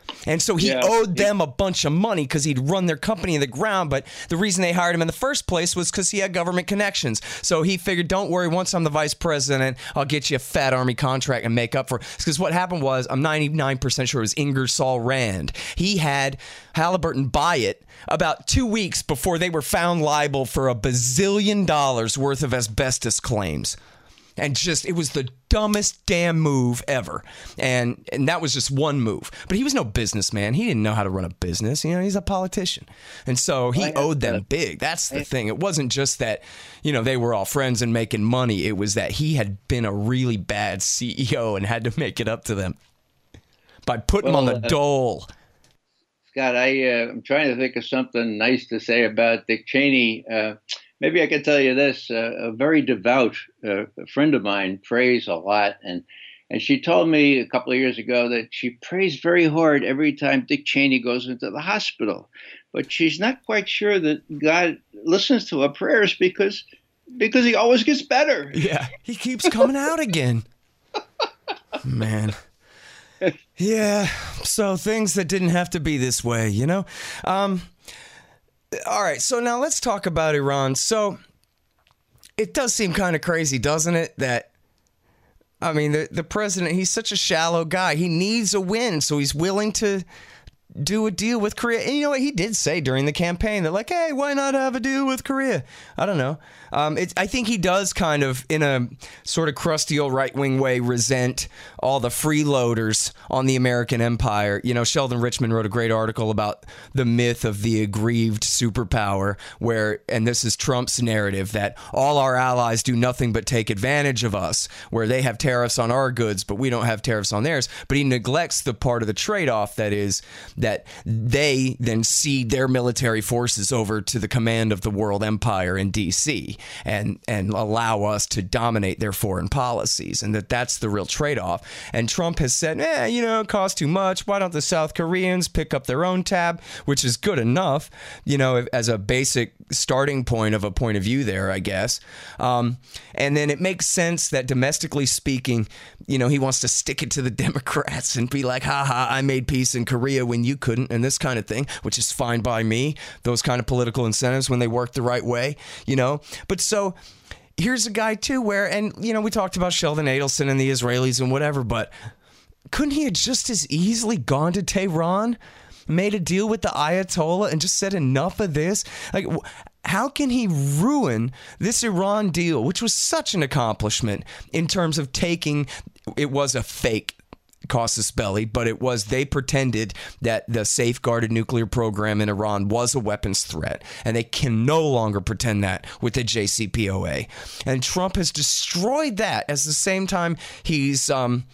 And so he owed them a bunch of money because he'd run their company in the ground. But the reason they hired him in the first place was because he had government connections. So he figured, don't worry, once I'm the vice president, I'll get you a fat army contract and make up for it. Because what happened was, I'm 99% sure it was Ingersoll Rand. He had Halliburton buy it about 2 weeks before they were found liable for $1 bazillion worth of asbestos claims. And just, it was the dumbest damn move ever. And that was just one move. But he was no businessman. He didn't know how to run a business. You know, he's a politician. And so he owed them big. That's the thing. It wasn't just that, you know, they were all friends and making money. It was that he had been a really bad CEO and had to make it up to them by putting them on the dole. Scott, I'm trying to think of something nice to say about Dick Cheney. Maybe I could tell you this. A very devout friend of mine prays a lot. And she told me a couple of years ago that she prays very hard every time Dick Cheney goes into the hospital. But she's not quite sure that God listens to her prayers because he always gets better. Yeah, he keeps coming out again. Man. Yeah, so things that didn't have to be this way, you know? All right, so now let's talk about Iran. So it does seem kind of crazy, doesn't it? That, I mean, the president, he's such a shallow guy. He needs a win, so he's willing to do a deal with Korea. And you know what? He did say during the campaign that, like, hey, why not have a deal with Korea? I don't know. I think he does kind of, in a sort of crusty old right-wing way, resent all the freeloaders on the American empire. You know, Sheldon Richman wrote a great article about the myth of the aggrieved superpower, where, and this is Trump's narrative, that all our allies do nothing but take advantage of us, where they have tariffs on our goods, but we don't have tariffs on theirs. But he neglects the part of the trade-off that is that they then cede their military forces over to the command of the world empire in D.C. and allow us to dominate their foreign policies, and that's the real trade-off. And Trump has said, you know, it costs too much. Why don't the South Koreans pick up their own tab, which is good enough, you know, as a basic starting point of a point of view there, I guess. And then it makes sense that domestically speaking, you know, he wants to stick it to the Democrats and be like, haha, I made peace in Korea when you couldn't, and this kind of thing, which is fine by me. Those kind of political incentives when they work the right way, you know. But so here's a guy too where, and you know, we talked about Sheldon Adelson and the Israelis and whatever, but couldn't he have just as easily gone to Tehran, made a deal with the Ayatollah and just said enough of this? Like, how can he ruin this Iran deal, which was such an accomplishment in terms of taking, it was a fake casus belli, but it was, they pretended that the safeguarded nuclear program in Iran was a weapons threat, and they can no longer pretend that with the JCPOA. And Trump has destroyed that. At the same time, he's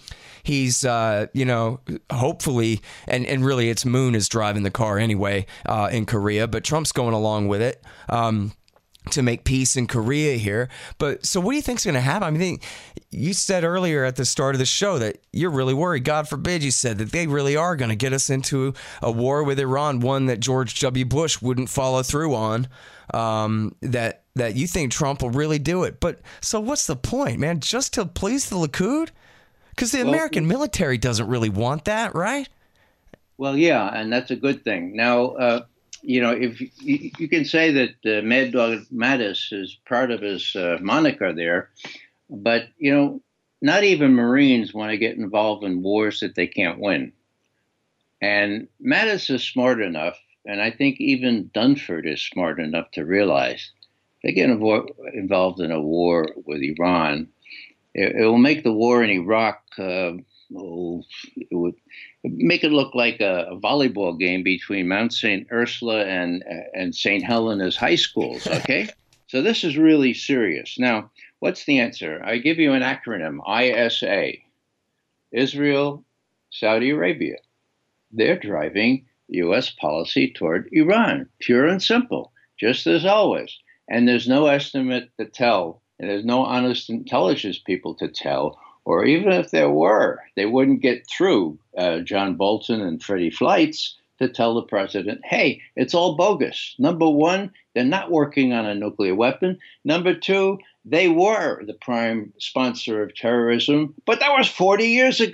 you know, hopefully, and really it's Moon is driving the car anyway in Korea, but Trump's going along with it to make peace in Korea here. But so what do you think's going to happen? I mean, you said earlier at the start of the show that you're really worried, God forbid, you said, that they really are going to get us into a war with Iran, one that George W. Bush wouldn't follow through on, that you think Trump will really do it. But so what's the point, man? Just to please the Likud? Because the American military doesn't really want that, right? Well, yeah, and that's a good thing. Now, you know, if you can say that Mad Dog Mattis is part of his moniker there, but, you know, not even Marines want to get involved in wars that they can't win. And Mattis is smart enough, and I think even Dunford is smart enough to realize they get involved in a war with Iran, it will make the war in Iraq, it would make it look like a volleyball game between Mount St. Ursula and St. Helena's high schools, okay? So this is really serious. Now, what's the answer? I give you an acronym, ISA, Israel, Saudi Arabia. They're driving U.S. policy toward Iran, pure and simple, just as always. And there's no estimate to tell, and there's no honest intelligence people to tell, or even if there were, they wouldn't get through John Bolton and Freddie Fleitz to tell the president, hey, it's all bogus. Number one, they're not working on a nuclear weapon. Number two, they were the prime sponsor of terrorism, but that was 40 years ago.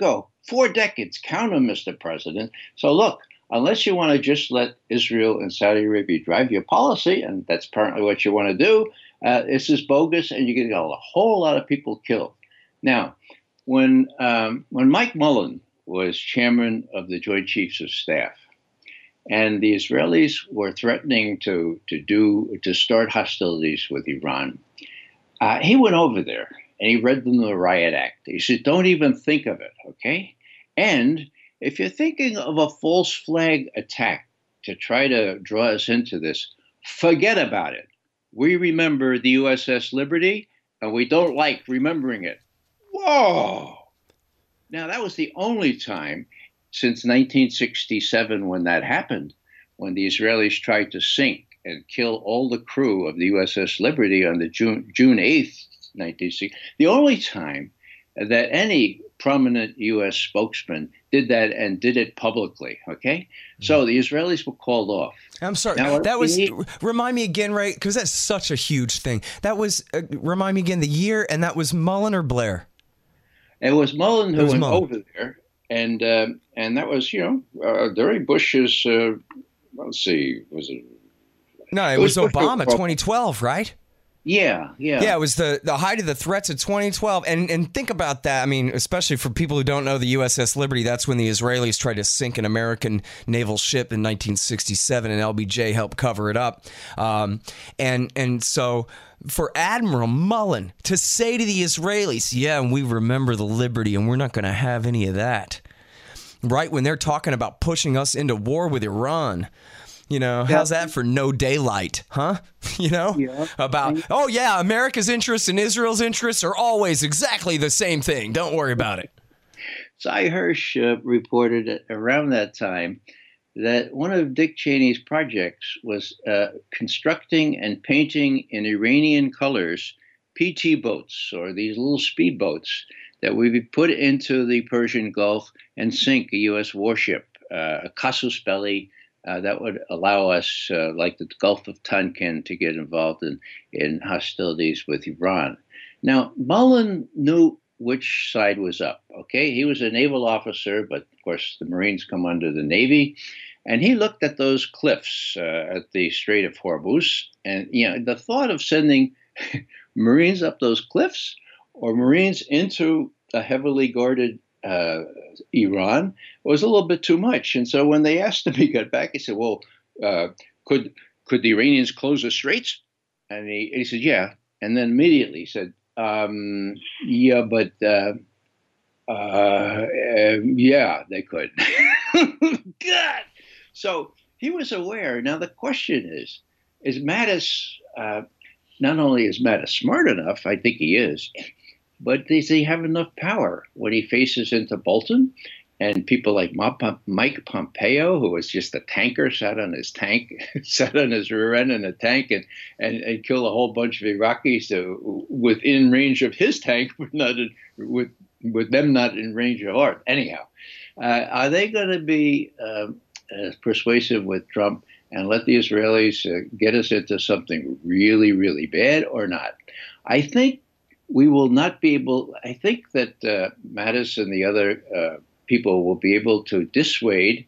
4 decades. Count them, Mr. President. So look, unless you want to just let Israel and Saudi Arabia drive your policy, and that's apparently what you want to do, this is bogus, and you're going to get a whole lot of people killed. Now, when Mike Mullen was chairman of the Joint Chiefs of Staff, and the Israelis were threatening to start hostilities with Iran, he went over there and he read them the Riot Act. He said, "Don't even think of it, okay? And if you're thinking of a false flag attack to try to draw us into this, forget about it. We remember the USS Liberty, and we don't like remembering it." Whoa! Now, that was the only time since 1967 when that happened, when the Israelis tried to sink and kill all the crew of the USS Liberty on the June 8th, 1960. The only time that any prominent U.S. spokesman did that and did it publicly, okay? So the Israelis were called off. I'm sorry. Now, that was, remind me again, right? Because that's such a huge thing. That was, remind me again, the year, and that was Mullen or Blair? It was Mullen who went over there, and that was, during Bush's, let's see, was it? No, it was Obama, 2012, right? Yeah. Yeah, it was the height of the threats of 2012. And think about that. I mean, especially for people who don't know the USS Liberty, that's when the Israelis tried to sink an American naval ship in 1967, and LBJ helped cover it up. And so for Admiral Mullen to say to the Israelis, yeah, and we remember the Liberty, and we're not going to have any of that, right when they're talking about pushing us into war with Iran. How's that for no daylight, huh? About, oh, yeah, America's interests and Israel's interests are always exactly the same thing. Don't worry about it. Cy Hirsch reported around that time that one of Dick Cheney's projects was constructing and painting in Iranian colors PT boats, or these little speedboats that would be put into the Persian Gulf and sink a U.S. warship, a casus belli, that would allow us, like the Gulf of Tonkin, to get involved in hostilities with Iran. Now, Mullen knew which side was up, okay? He was a naval officer, but of course the Marines come under the Navy. And he looked at those cliffs at the Strait of Hormuz, and the thought of sending Marines up those cliffs or Marines into a heavily guarded Iran was a little bit too much. And so when they asked him, he got back, he said, well, could the Iranians close the straits? And he said, yeah. And then immediately he said, yeah, but yeah, they could. God. So he was aware. Now the question is Mattis, not only is Mattis smart enough, I think he is, but does he have enough power when he faces into Bolton and people like Mike Pompeo, who was just a tanker, sat on his rear end in a tank and killed a whole bunch of Iraqis within range of his tank, but not with them not in range of ours. Anyhow, are they going to be persuasive with Trump and let the Israelis get us into something really, really bad or not? I think we will not be able. I think that Mattis and the other people will be able to dissuade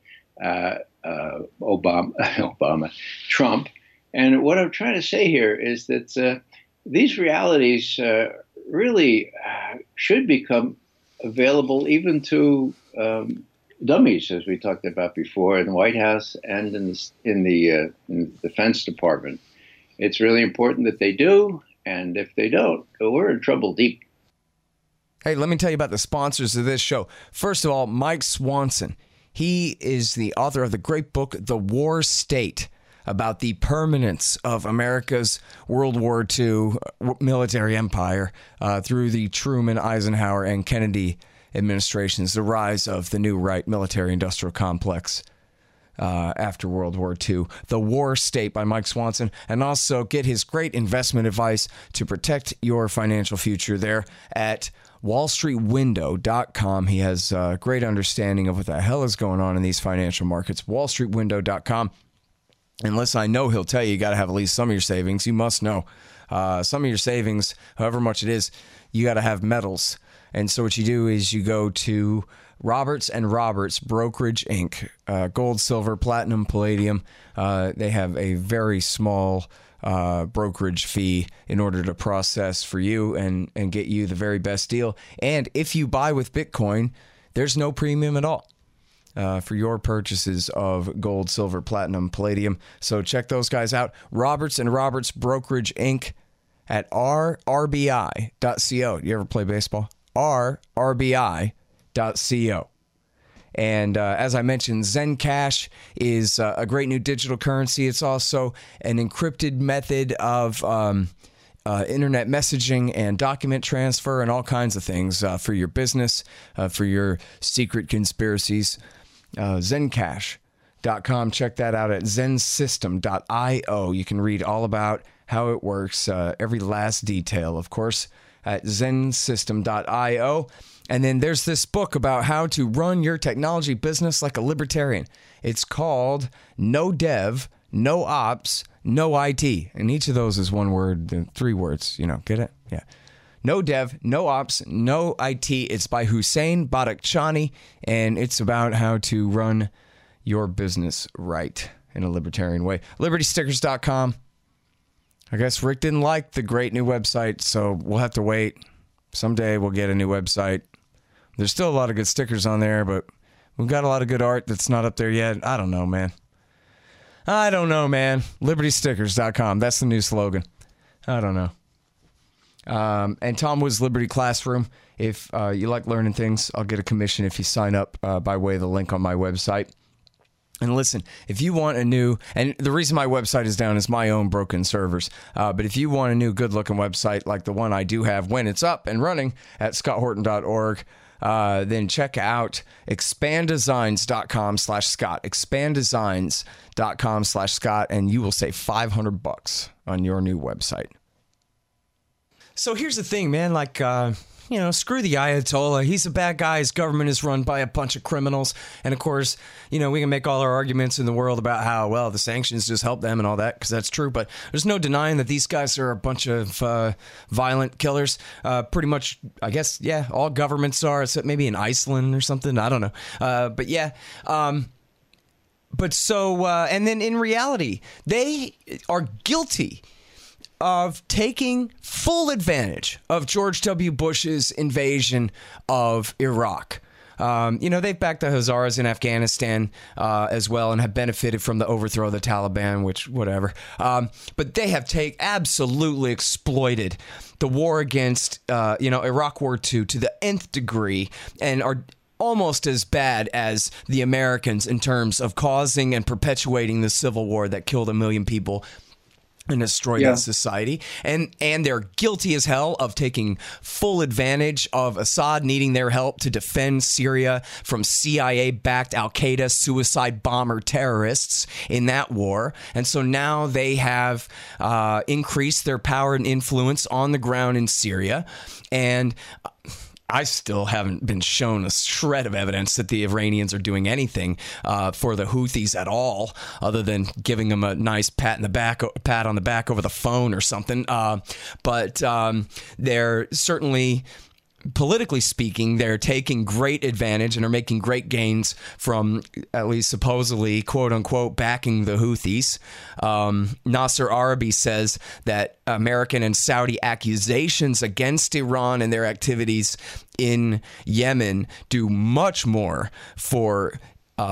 Trump. And what I'm trying to say here is that these realities really should become available even to dummies, as we talked about before, in the White House and in the Defense Department. It's really important that they do. And if they don't, we're in trouble deep. Hey, let me tell you about the sponsors of this show. First of all, Mike Swanson. He is the author of the great book, The War State, about the permanence of America's World War II military empire through the Truman, Eisenhower, and Kennedy administrations, the rise of the new right military-industrial complex after World War II. The War State by Mike Swanson. And also get his great investment advice to protect your financial future there at wallstreetwindow.com. He has a great understanding of what the hell is going on in these financial markets. wallstreetwindow.com. Unless I know he'll tell you got to have at least some of your savings. You must know some of your savings, however much it is, you got to have metals. And so what you do is you go to Roberts and Roberts Brokerage Inc. Gold, silver, platinum, palladium. They have a very small brokerage fee in order to process for you and get you the very best deal. And if you buy with Bitcoin, there's no premium at all for your purchases of gold, silver, platinum, palladium. So check those guys out. Roberts and Roberts Brokerage Inc. at rrbi.co. You ever play baseball? rrbi.co. And as I mentioned, Zencash is a great new digital currency. It's also an encrypted method of internet messaging and document transfer and all kinds of things for your business, for your secret conspiracies. Zencash.com. Check that out at zensystem.io. You can read all about how it works, every last detail, of course, at zensystem.io. And then there's this book about how to run your technology business like a libertarian. It's called No Dev, No Ops, No IT. And each of those is one word, 3 words. You know, get it? Yeah. No Dev, No Ops, No IT. It's by Hussein Badakhshani, and it's about how to run your business right in a libertarian way. LibertyStickers.com. I guess Rick didn't like the great new website, so we'll have to wait. Someday we'll get a new website. There's still a lot of good stickers on there, but we've got a lot of good art that's not up there yet. I don't know, man. LibertyStickers.com. That's the new slogan. I don't know. And Tom Woods Liberty Classroom. If you like learning things, I'll get a commission if you sign up by way of the link on my website. And listen, if you want a new, and the reason my website is down is my own broken servers. But if you want a new good-looking website like the one I do have when it's up and running at scotthorton.org, then check out expanddesigns.com/Scott. Expanddesigns.com/Scott, and you will save $500 on your new website. So here's the thing, man. Like, screw the Ayatollah. He's a bad guy. His government is run by a bunch of criminals. And of course, we can make all our arguments in the world about how, well, the sanctions just help them and all that, because that's true. But there's no denying that these guys are a bunch of violent killers. Pretty much, I guess, yeah, all governments are, except maybe in Iceland or something. I don't know. But yeah. But so, and then in reality, they are guilty of taking full advantage of George W. Bush's invasion of Iraq. They've backed the Hazaras in Afghanistan as well and have benefited from the overthrow of the Taliban, which, whatever. But they have absolutely exploited the war against, Iraq War II to the nth degree and are almost as bad as the Americans in terms of causing and perpetuating the civil war that killed 1 million people and destroy that society. And they're guilty as hell of taking full advantage of Assad needing their help to defend Syria from CIA-backed Al-Qaeda suicide bomber terrorists in that war. And so now they have increased their power and influence on the ground in Syria. And I still haven't been shown a shred of evidence that the Iranians are doing anything for the Houthis at all, other than giving them a nice pat on the back over the phone or something. But they're certainly, politically speaking, they're taking great advantage and are making great gains from, at least supposedly, quote unquote, backing the Houthis. Nasser Arabi says that American and Saudi accusations against Iran and their activities in Yemen do much more for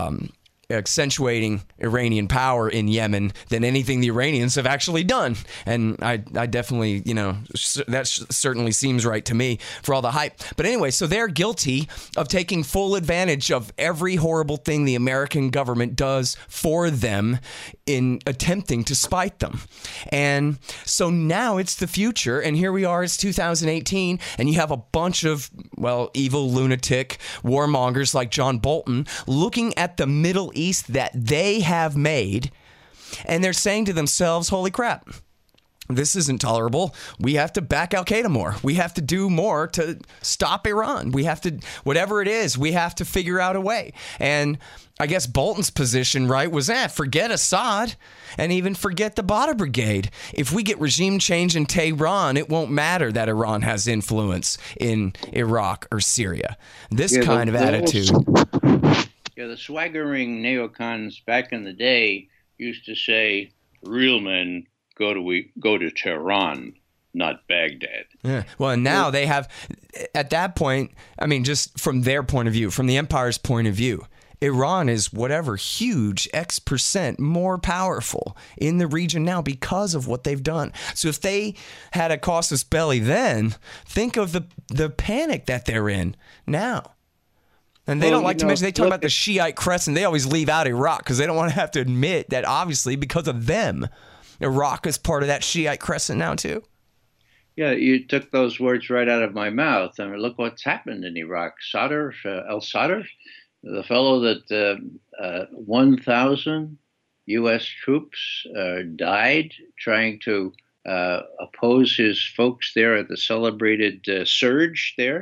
accentuating Iranian power in Yemen than anything the Iranians have actually done. And I definitely, that certainly seems right to me for all the hype. But anyway, so they're guilty of taking full advantage of every horrible thing the American government does for them in attempting to spite them. And so now it's the future, and here we are, it's 2018, and you have a bunch of, evil lunatic warmongers like John Bolton looking at the Middle East that they have made, and they're saying to themselves, holy crap, this isn't tolerable. We have to back Al-Qaeda more. We have to do more to stop Iran. We have to, whatever it is, we have to figure out a way. And I guess Bolton's position, right, was forget Assad and even forget the Badr Brigade. If we get regime change in Tehran, it won't matter that Iran has influence in Iraq or Syria. This kind of attitude. The swaggering neocons back in the day used to say, real men go to Tehran, not Baghdad. Yeah. Well, and now they have, at that point, I mean, just from their point of view, from the empire's point of view, Iran is whatever huge X% more powerful in the region now because of what they've done. So if they had a casus belli then, think of the panic that they're in now. And they don't like to mention, they talk about the Shiite crescent. They always leave out Iraq because they don't want to have to admit that obviously because of them, Iraq is part of that Shiite crescent now too. Yeah, you took those words right out of my mouth. I mean, look what's happened in Iraq. al-Sadr, the fellow that 1,000 U.S. troops died trying to oppose his folks there at the celebrated surge there.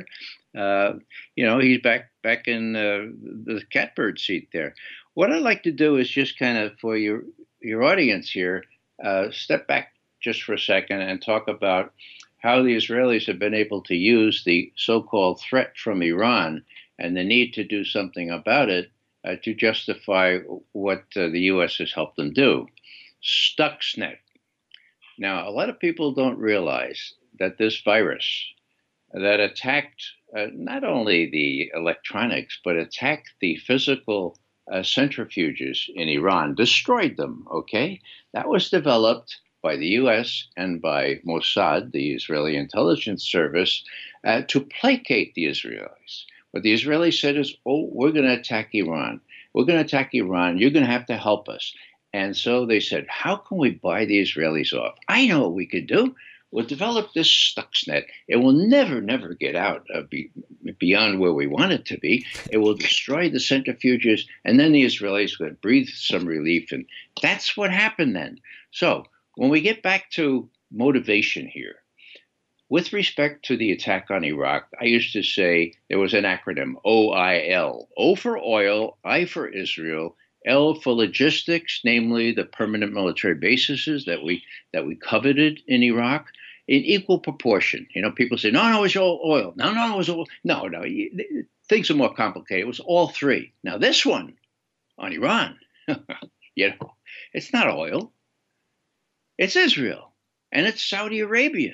He's back in the catbird seat there. What I'd like to do is just kind of, for your audience here, step back just for a second and talk about how the Israelis have been able to use the so-called threat from Iran and the need to do something about it to justify what the U.S. has helped them do. Stuxnet. Now, a lot of people don't realize that this virus that attacked not only the electronics, but attacked the physical centrifuges in Iran, destroyed them, okay? That was developed by the U.S. and by Mossad, the Israeli intelligence service, to placate the Israelis. What the Israelis said is, we're going to attack Iran. We're going to attack Iran. You're going to have to help us. And so they said, how can we buy the Israelis off? I know what we could do. We'll develop this Stuxnet. It will never get out beyond where we want it to be. It will destroy the centrifuges, and then the Israelis will breathe some relief. And that's what happened then. So when we get back to motivation here, with respect to the attack on Iraq, I used to say there was an acronym, OIL. O for oil, I for Israel, L for logistics, namely the permanent military bases that we coveted in Iraq, in equal proportion. People say, no, it was all oil. No, it was all. No, things are more complicated. It was all three. Now, this one on Iran, it's not oil. It's Israel, and it's Saudi Arabia.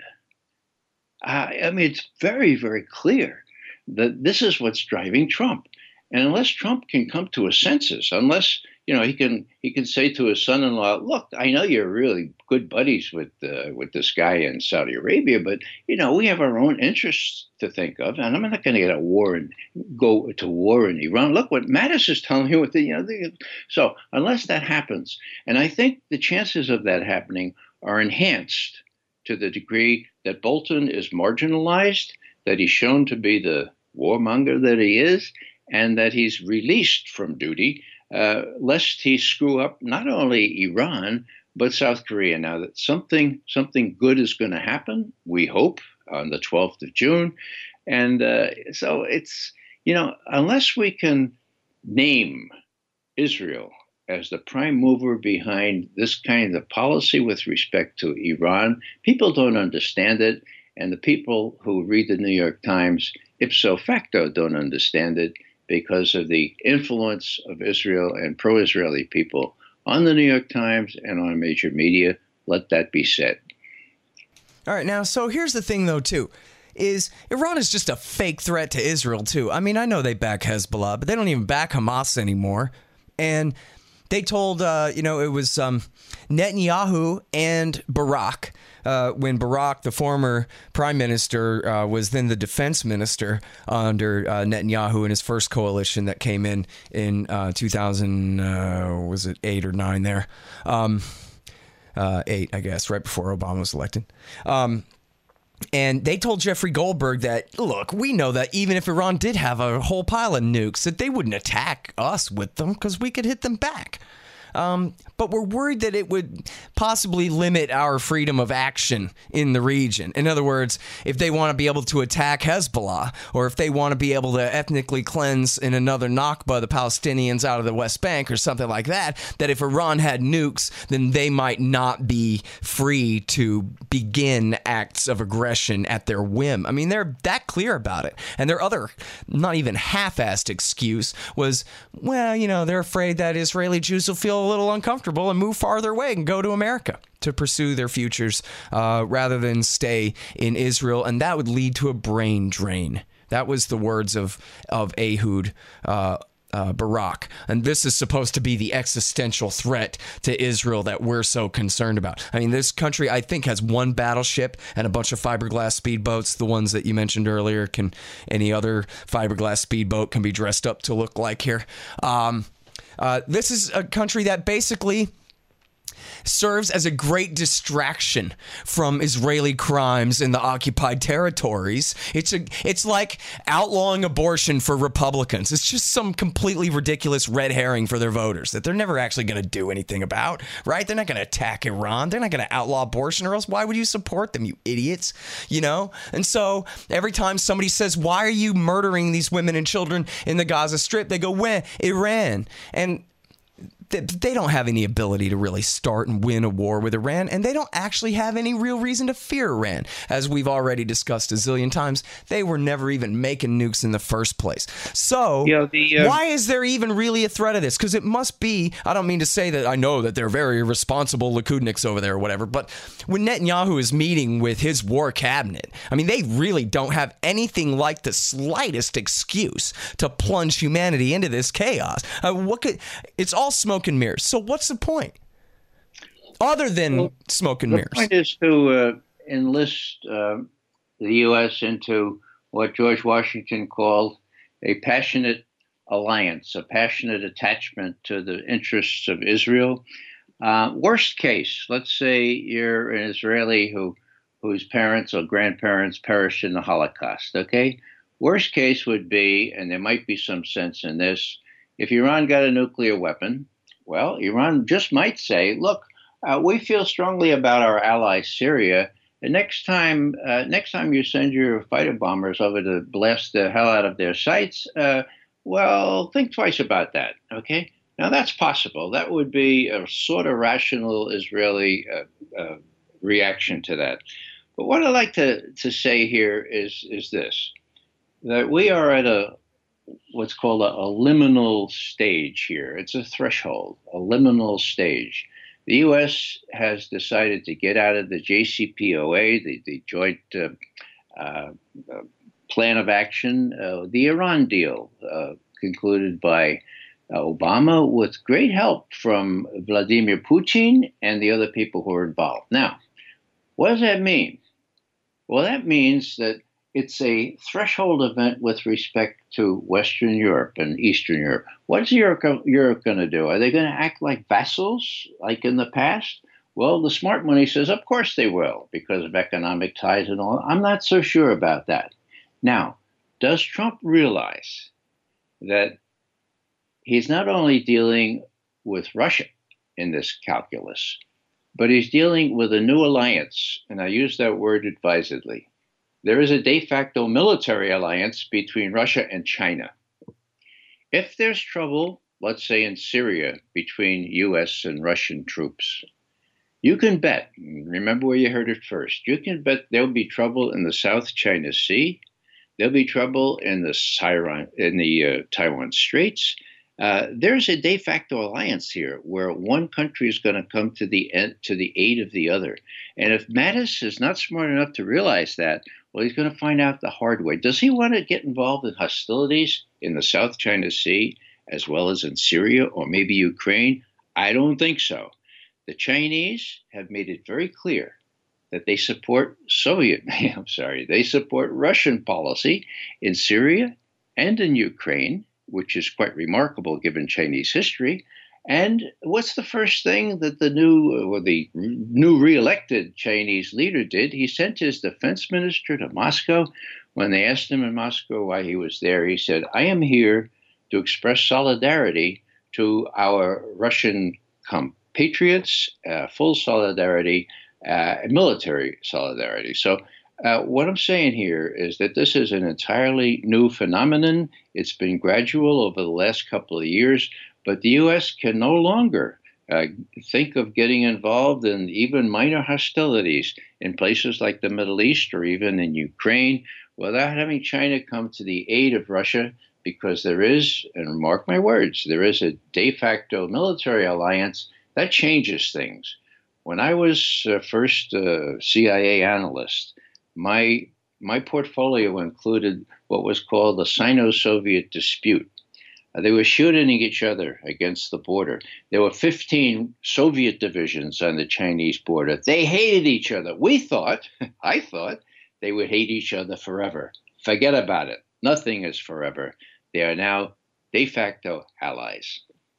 It's very, very clear that this is what's driving Trump. And unless Trump can come to a sensus, unless he can say to his son-in-law, "Look, I know you're really good buddies with this guy in Saudi Arabia, but we have our own interests to think of, and I'm not going to get a war and go to war in Iran. Look what Mattis is telling you." So unless that happens, and I think the chances of that happening are enhanced to the degree that Bolton is marginalized, that he's shown to be the warmonger that he is, and that he's released from duty, lest he screw up not only Iran, but South Korea. Now that something good is going to happen, we hope, on the 12th of June. And so it's, unless we can name Israel as the prime mover behind this kind of policy with respect to Iran, people don't understand it. And the people who read the New York Times ipso facto don't understand it because of the influence of Israel and pro-Israeli people on the New York Times and on major media. Let that be said. All right, now, so here's the thing, though, too, is Iran is just a fake threat to Israel, too. I mean, I know they back Hezbollah, but they don't even back Hamas anymore. And they told, it was Netanyahu and Barak, when Barak, the former prime minister, was then the defense minister under Netanyahu in his first coalition that came in 2000, was it 8 or 9 there? 8, I guess, right before Obama was elected. And they told Jeffrey Goldberg that, look, we know that even if Iran did have a whole pile of nukes, that they wouldn't attack us with them because we could hit them back. but we're worried that it would possibly limit our freedom of action in the region. In other words, if they want to be able to attack Hezbollah, or if they want to be able to ethnically cleanse in another Nakba the Palestinians out of the West Bank or something like that, that if Iran had nukes, then they might not be free to begin acts of aggression at their whim. I mean, they're that clear about it. And their other, not even half-assed excuse was, well, you know, they're afraid that Israeli Jews will feel a little uncomfortable and move farther away and go to America to pursue their futures rather than stay in Israel. And that would lead to a brain drain. That was the words of Ehud Barak. And this is supposed to be the existential threat to Israel that we're so concerned about. I mean, this country, I think, has one battleship and a bunch of fiberglass speedboats. The ones that you mentioned earlier, any other fiberglass speedboat can be dressed up to look like here. This is a country that basically serves as a great distraction from Israeli crimes in the occupied territories. It's like outlawing abortion for Republicans. It's just some completely ridiculous red herring for their voters that they're never actually going to do anything about, right? They're not going to attack Iran. They're not going to outlaw abortion, or else why would you support them, you idiots? You know? And so every time somebody says, why are you murdering these women and children in the Gaza Strip? They go, when? Iran. And they don't have any ability to really start and win a war with Iran, and they don't actually have any real reason to fear Iran. As we've already discussed a zillion times, they were never even making nukes in the first place. So why is there even really a threat of this? Because it must be, I don't mean to say that I know that they're very irresponsible Likudniks over there or whatever, but when Netanyahu is meeting with his war cabinet, I mean, they really don't have anything like the slightest excuse to plunge humanity into this chaos. It's all smoke and mirrors. So what's the point? Other than smoke and mirrors. The point is to enlist the U.S. into what George Washington called a passionate alliance, a passionate attachment to the interests of Israel. Worst case, let's say you're an Israeli whose parents or grandparents perished in the Holocaust, okay? Worst case would be, and there might be some sense in this, if Iran got a nuclear weapon, well, Iran just might say, look, we feel strongly about our ally Syria. And next time you send your fighter bombers over to blast the hell out of their sites, well, think twice about that, okay? Now, that's possible. That would be a sort of rational Israeli reaction to that. But what I'd like to say here is this, that we are at what's called a liminal stage here. It's a threshold, a liminal stage. The U.S. has decided to get out of the JCPOA, the Joint Plan of Action, the Iran deal, concluded by Obama with great help from Vladimir Putin and the other people who are involved. Now, what does that mean? Well, that means that it's a threshold event with respect to Western Europe and Eastern Europe. What's Europe going to do? Are they going to act like vassals, like in the past? Well, the smart money says, of course they will, because of economic ties and all. I'm not so sure about that. Now, does Trump realize that he's not only dealing with Russia in this calculus, but he's dealing with a new alliance, and I use that word advisedly. There is a de facto military alliance between Russia and China. If there's trouble, let's say in Syria, between U.S. and Russian troops, you can bet, remember where you heard it first, you can bet there'll be trouble in the South China Sea, there'll be trouble in the Taiwan Straits. There's a de facto alliance here where one country is going to come to the aid of the other. And if Mattis is not smart enough to realize that, well, he's going to find out the hard way. Does he want to get involved in hostilities in the South China Sea as well as in Syria or maybe Ukraine? I don't think so. The Chinese have made it very clear that they support they support Russian policy in Syria and in Ukraine, which is quite remarkable given Chinese history. And what's the first thing that the new re-elected Chinese leader did? He sent his defense minister to Moscow. When they asked him in Moscow why he was there, he said, I am here to express solidarity to our Russian compatriots, full solidarity, military solidarity. So what I'm saying here is that this is an entirely new phenomenon. It's been gradual over the last couple of years, but the U.S. can no longer think of getting involved in even minor hostilities in places like the Middle East or even in Ukraine without having China come to the aid of Russia, because there is, and mark my words, there is a de facto military alliance that changes things. When I was first CIA analyst, my portfolio included what was called the Sino-Soviet dispute. They were shooting each other against the border. There were 15 Soviet divisions on the Chinese border. They hated each other. I thought, they would hate each other forever. Forget about it. Nothing is forever. They are now de facto allies.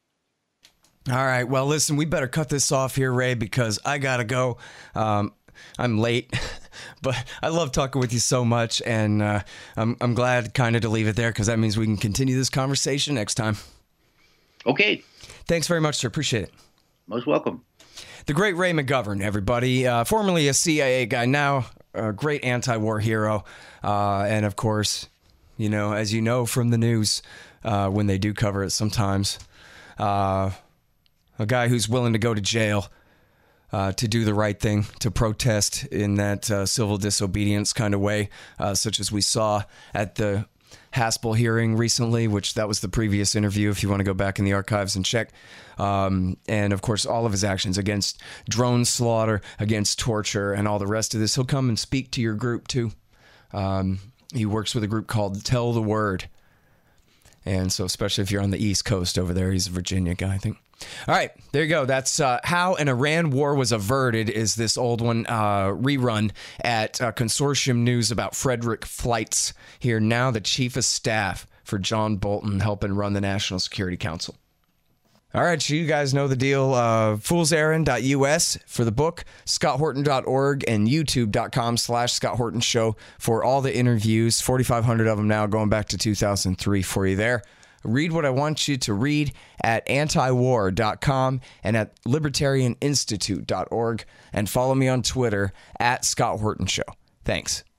All right. Well, listen, we better cut this off here, Ray, because I got to go. I'm late, but I love talking with you so much, and I'm glad kind of to leave it there because that means we can continue this conversation next time. Okay. Thanks very much, sir. Appreciate it. Most welcome. The great Ray McGovern, everybody. Formerly a CIA guy, now a great anti-war hero. And, of course, you know, as you know from the news, when they do cover it sometimes, a guy who's willing to go to jail to do the right thing, to protest in that civil disobedience kind of way, such as we saw at the Haspel hearing recently, which that was the previous interview, if you want to go back in the archives and check. And, of course, all of his actions against drone slaughter, against torture, and all the rest of this. He'll come and speak to your group, too. He works with a group called Tell the Word. And so especially if you're on the East Coast over there, he's a Virginia guy, I think. All right, there you go. That's How an Iran War Was Averted is this old one rerun at Consortium News about Frederick Fleitz here now, the chief of staff for John Bolton, helping run the National Security Council. All right, so you guys know the deal. FoolsErrand.us for the book, ScottHorton.org, and YouTube.com/Scott Horton Show for all the interviews, 4,500 of them now, going back to 2003 for you there. Read what I want you to read at antiwar.com and at libertarianinstitute.org, and follow me on Twitter at Scott Horton Show. Thanks.